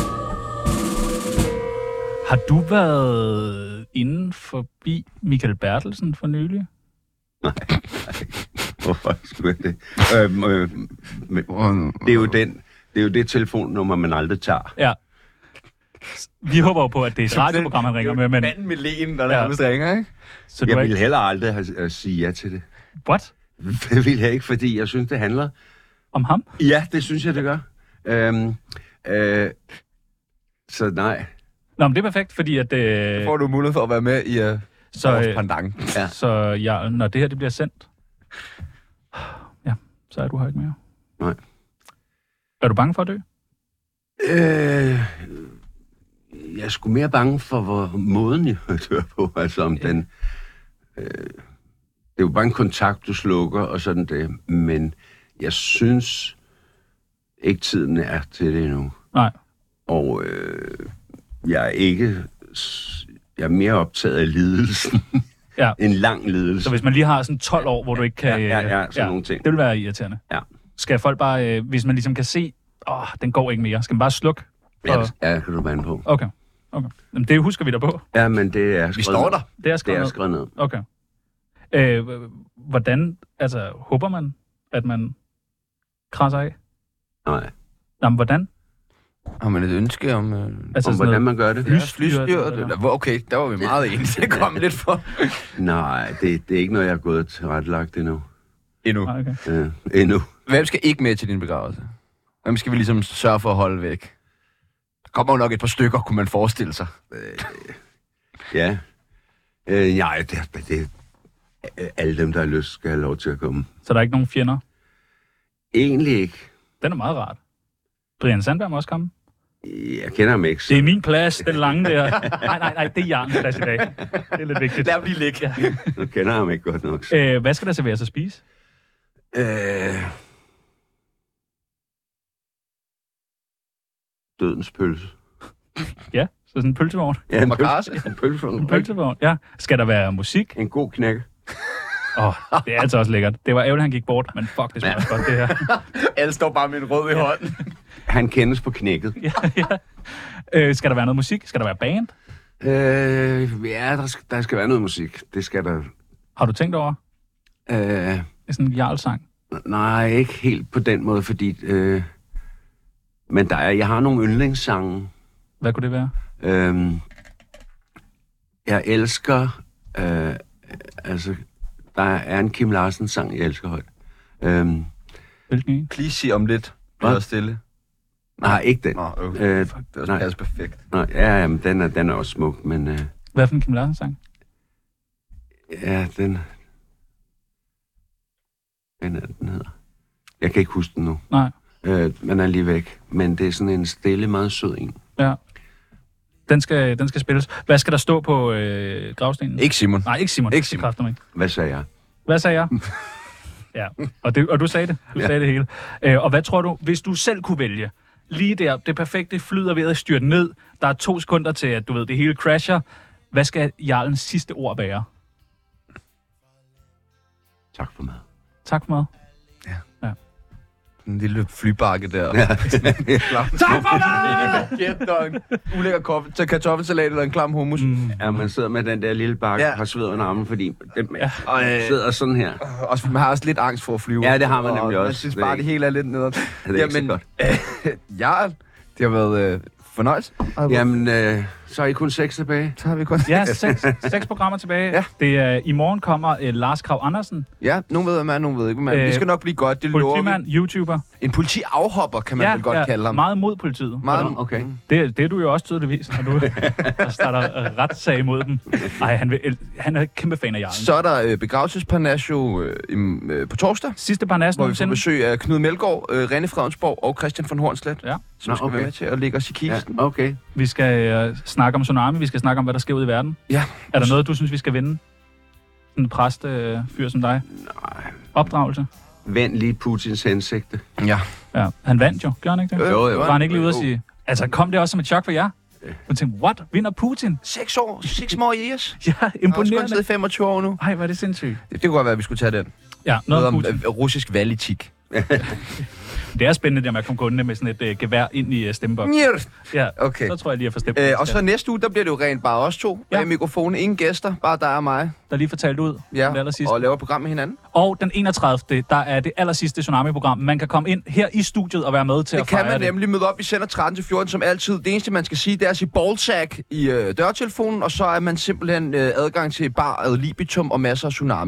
Speaker 3: Har du været inden forbi Michael Bertelsen for nylig?
Speaker 2: Nej, nej. Hvorfor skulle jeg det? Øhm, øh, men, det er jo den, det er jo det telefonnummer, man aldrig tager.
Speaker 3: Ja. Vi håber jo på, at det er et radioprogram, han ringer med, men...
Speaker 1: Manden med lægen, der
Speaker 3: Ja.
Speaker 1: nærmest ringer, ikke?
Speaker 3: Så du
Speaker 2: Jeg
Speaker 3: er
Speaker 2: ville
Speaker 3: ikke...
Speaker 2: heller aldrig have, at sige ja til det.
Speaker 3: What?
Speaker 2: Det ville jeg ikke, fordi jeg synes, det handler...
Speaker 3: Om ham?
Speaker 2: Ja, det synes jeg, det gør. Øhm, øh, så nej.
Speaker 3: Nå, men det er perfekt, fordi at... Øh,
Speaker 1: Får du mulighed for at være med i uh,
Speaker 3: så,
Speaker 1: vores
Speaker 3: øh,
Speaker 1: pandang.
Speaker 2: Ja.
Speaker 3: så ja, når det her det bliver sendt, ja, så er du her ikke mere.
Speaker 2: Nej.
Speaker 3: Er du bange for at dø?
Speaker 2: Øh, jeg er sgu mere bange for, hvor måden jeg dør på. Altså om
Speaker 3: Ja.
Speaker 2: den... Øh, det er jo bare en kontakt, du slukker og sådan det. Men jeg synes ikke, tiden er til det endnu.
Speaker 3: Nej.
Speaker 2: Og øh, jeg er ikke... s- jeg er mere optaget af lidelsen.
Speaker 3: Ja.
Speaker 2: En lang lidelse.
Speaker 3: Så hvis man lige har sådan tolv år, hvor du ikke kan...
Speaker 2: Ja, ja, ja, sådan nogle ting.
Speaker 3: Det vil være irriterende.
Speaker 2: Ja.
Speaker 3: Skal folk bare, øh, hvis man ligesom kan se, åh, den går ikke mere, skal man bare slukke?
Speaker 2: Ja,
Speaker 3: Og...
Speaker 2: ja, kan du vande på.
Speaker 3: Okay. okay. Jamen, det husker vi der på.
Speaker 2: Ja, men det er
Speaker 1: Vi står der.
Speaker 3: Det er skrevet
Speaker 2: Det er
Speaker 3: ned.
Speaker 2: skrevet ned.
Speaker 3: Okay. Øh, hvordan, altså, håber man, at man krasser af?
Speaker 2: Nej.
Speaker 3: Jamen, hvordan?
Speaker 1: Har man et ønske om... Øh...
Speaker 3: Altså,
Speaker 2: Om
Speaker 3: sådan
Speaker 2: hvordan
Speaker 3: noget-
Speaker 2: man gør det?
Speaker 1: Ja,
Speaker 3: Lysstyret,
Speaker 1: flystyret,
Speaker 3: eller?
Speaker 1: eller? Okay, der var vi meget enige. Det kom lidt for...
Speaker 2: Nej, det, det er ikke noget, jeg har gået til retlagt endnu.
Speaker 1: Endnu.
Speaker 3: Nej, okay.
Speaker 2: Ja, endnu.
Speaker 1: Hvem skal ikke med til din begravelse? Hvem skal vi ligesom sørge for at holde væk? Der kommer jo nok et par stykker, kunne man forestille sig.
Speaker 2: Ja. Øh, nej, det, det, alle dem, der har lyst, skal have lov til at komme.
Speaker 3: Så der er ikke nogen fjender?
Speaker 2: Egentlig ikke.
Speaker 3: Den er meget rart. Brian Sandberg må også komme.
Speaker 2: Jeg kender ham ikke.
Speaker 3: Det er min plads, den lange der. Nej, nej, nej, det er Jarlens plads i dag. Det er lidt vigtigt.
Speaker 1: Lad ham lige ligge.
Speaker 3: Ja.
Speaker 2: Jeg kender ham ikke godt nok.
Speaker 3: Øh, hvad skal der serveres at spise?
Speaker 2: Øh... Dødens pølse.
Speaker 3: Ja, så sådan en pølsevogn.
Speaker 2: Ja, en
Speaker 1: Makarse.
Speaker 2: pølse. En pølsevogn.
Speaker 3: En pølsevogn, ja. Skal der være musik?
Speaker 2: En god knæk.
Speaker 3: Åh, oh, det er altså også lækkert. Det var ærgerligt, han gik bort, men fuck, det smager også godt, det her.
Speaker 1: Alle står bare med en rød i hånden.
Speaker 2: Han kendes på knækket.
Speaker 3: ja, ja. Øh, skal der være noget musik? Skal der være band?
Speaker 2: Øh, ja, der skal, der skal være noget musik. Det skal der.
Speaker 3: Har du tænkt over?
Speaker 2: Øh,
Speaker 3: Sådan en jarlsang?
Speaker 2: nej, ikke helt på den måde, fordi... Øh, men der er, jeg har nogle yndlingssange.
Speaker 3: Hvad kunne det være?
Speaker 2: Øh, jeg elsker... Øh, altså, der er en Kim Larsen-sang, jeg elsker højt. Øh,
Speaker 3: Hvilken en?
Speaker 1: Please sig om lidt. Bliv
Speaker 2: Hvad?
Speaker 1: stille.
Speaker 2: nej, ikke den.
Speaker 1: Nå, okay.
Speaker 2: Øh,
Speaker 1: Fuck, det
Speaker 2: nej.
Speaker 1: var passer perfekt.
Speaker 2: Nej, ja, jamen, den er, den er også smuk, men... Øh,
Speaker 3: Hvad for en Kim Larsen-sang?
Speaker 2: ja, den... Hvad er den hedder? Jeg kan ikke huske den nu.
Speaker 3: Nej.
Speaker 2: Øh, man er lige væk. Men det er sådan en stille, meget sød en.
Speaker 3: Ja. Den skal, den skal spilles. Hvad skal der stå på øh, gravstenen?
Speaker 1: Ikke Simon.
Speaker 3: Nej, ikke Simon.
Speaker 1: Ikke Simon.
Speaker 3: Kræfter mig.
Speaker 2: Hvad sagde jeg?
Speaker 3: Hvad sagde jeg? ja, og, det, og du sagde det. Du
Speaker 2: Ja.
Speaker 3: sagde det hele. Øh, og hvad tror du, hvis du selv kunne vælge? Lige der, det perfekte flyder ved at styrte ned. Der er to sekunder til, at du ved, det hele crasher. Hvad skal Jarlens sidste ord være?
Speaker 2: Tak for mad.
Speaker 3: Tak for meget.
Speaker 1: En lille flybakke der.
Speaker 2: Ja.
Speaker 3: Tak for meget!
Speaker 1: Kæft, og en ulækker kaffe, til kartoffelsalat eller en klam hummus. Mm.
Speaker 2: Ja, man sidder med den der lille bakke,
Speaker 1: Ja.
Speaker 2: ja. har sved under armen, fordi den
Speaker 3: Ja.
Speaker 1: Og, øh,
Speaker 2: sidder sådan her.
Speaker 1: og man har også lidt angst for at flyve.
Speaker 2: Ja, det har man
Speaker 1: og
Speaker 2: nemlig
Speaker 1: Man
Speaker 2: også.
Speaker 1: synes
Speaker 2: Det er
Speaker 1: bare, det
Speaker 2: ikke-
Speaker 1: hele er lidt nedad.
Speaker 2: Det er ikke så godt.
Speaker 1: ja, det har været øh, fornøjelse.
Speaker 2: Jamen, øh, så er I kun seks tilbage.
Speaker 1: så har vi kun...
Speaker 3: Ja, seks, seks programmer tilbage.
Speaker 1: Ja.
Speaker 3: Det er, I morgen kommer uh, Lars Krav Andersen,
Speaker 1: Ja, nogen ved, hvad man, nogen ved ikke, men
Speaker 3: Øh,
Speaker 1: det skal nok blive godt, det lover
Speaker 3: politimand,
Speaker 1: vi.
Speaker 3: YouTuber.
Speaker 1: En politiafhopper, kan man
Speaker 3: ja,
Speaker 1: vel godt
Speaker 3: ja,
Speaker 1: kalde ham.
Speaker 3: meget mod politiet.
Speaker 1: Meget,
Speaker 2: Okay.
Speaker 3: Det, det er du jo også tydeligvis, når du der starter retssag imod dem. Ej, han, vil, han er kæmpe fan af Jarlen.
Speaker 1: Så er der øh, begravelsesparnasjo øh, i, øh, på torsdag,
Speaker 3: Sidste par næsten
Speaker 1: hvor vi får
Speaker 3: nogensinde.
Speaker 1: besøg af Knud Melgaard, øh, René Fredensborg og Christian von Hornslet,
Speaker 3: Ja.
Speaker 1: som
Speaker 2: Nå,
Speaker 1: skal
Speaker 2: okay.
Speaker 1: være med til at lægge os i
Speaker 2: Ja,
Speaker 1: kisten.
Speaker 2: okay.
Speaker 3: Vi skal uh, snakke om tsunami, vi skal snakke om, hvad der sker ude i verden.
Speaker 1: Ja.
Speaker 3: Er der noget, du synes, vi skal vinde? Sådan en præstefyr uh, som dig?
Speaker 2: Nej.
Speaker 3: Opdragelse?
Speaker 2: Vend lige Putins hensigte.
Speaker 1: Ja.
Speaker 3: Ja. Han vandt jo, gør han ikke det?
Speaker 1: Øh,
Speaker 2: Jo, jo.
Speaker 3: Var han ikke lige ude at sige... Altså, kom det også som et chok for jer? Man tænkte, what? Vinder Putin?
Speaker 1: Seks år, six more years.
Speaker 3: Ja,
Speaker 1: Jeg har også kun
Speaker 3: imponerende.
Speaker 1: siddet i femogtyve år nu.
Speaker 3: Ej, hvor er det sindssygt.
Speaker 1: Det, det kunne godt være, at vi skulle tage den.
Speaker 3: Ja, noget
Speaker 1: Noget
Speaker 3: om
Speaker 1: om
Speaker 3: Putin.
Speaker 1: øh, russisk valgetik.
Speaker 3: Det er spændende, der med at komme gående med sådan et uh, gevær ind i uh, stemmeboksen.
Speaker 1: Njert.
Speaker 3: Ja,
Speaker 1: Okay.
Speaker 3: så tror jeg lige, at få stemt.
Speaker 1: Øh, og så næste uge, der bliver det jo rent bare os to.
Speaker 3: Ja.
Speaker 1: Ja. Med mikrofonen, ingen gæster, bare dig og mig.
Speaker 3: Der lige fortalt ud.
Speaker 1: Ja,
Speaker 3: Det allersidste.
Speaker 1: og laver program med hinanden.
Speaker 3: Og den enogtredivte der er det allersidste Tsunami-program. Man kan komme ind her i studiet og være med til
Speaker 1: Det
Speaker 3: at
Speaker 1: kan
Speaker 3: fejre
Speaker 1: man
Speaker 3: det.
Speaker 1: nemlig møde op. Vi sender tretten til fjorten som altid. Det eneste, man skal sige, det er at sige ballsack i øh, dørtelefonen, og så er man simpelthen øh, adgang til bar ad libitum og masser af tsunami.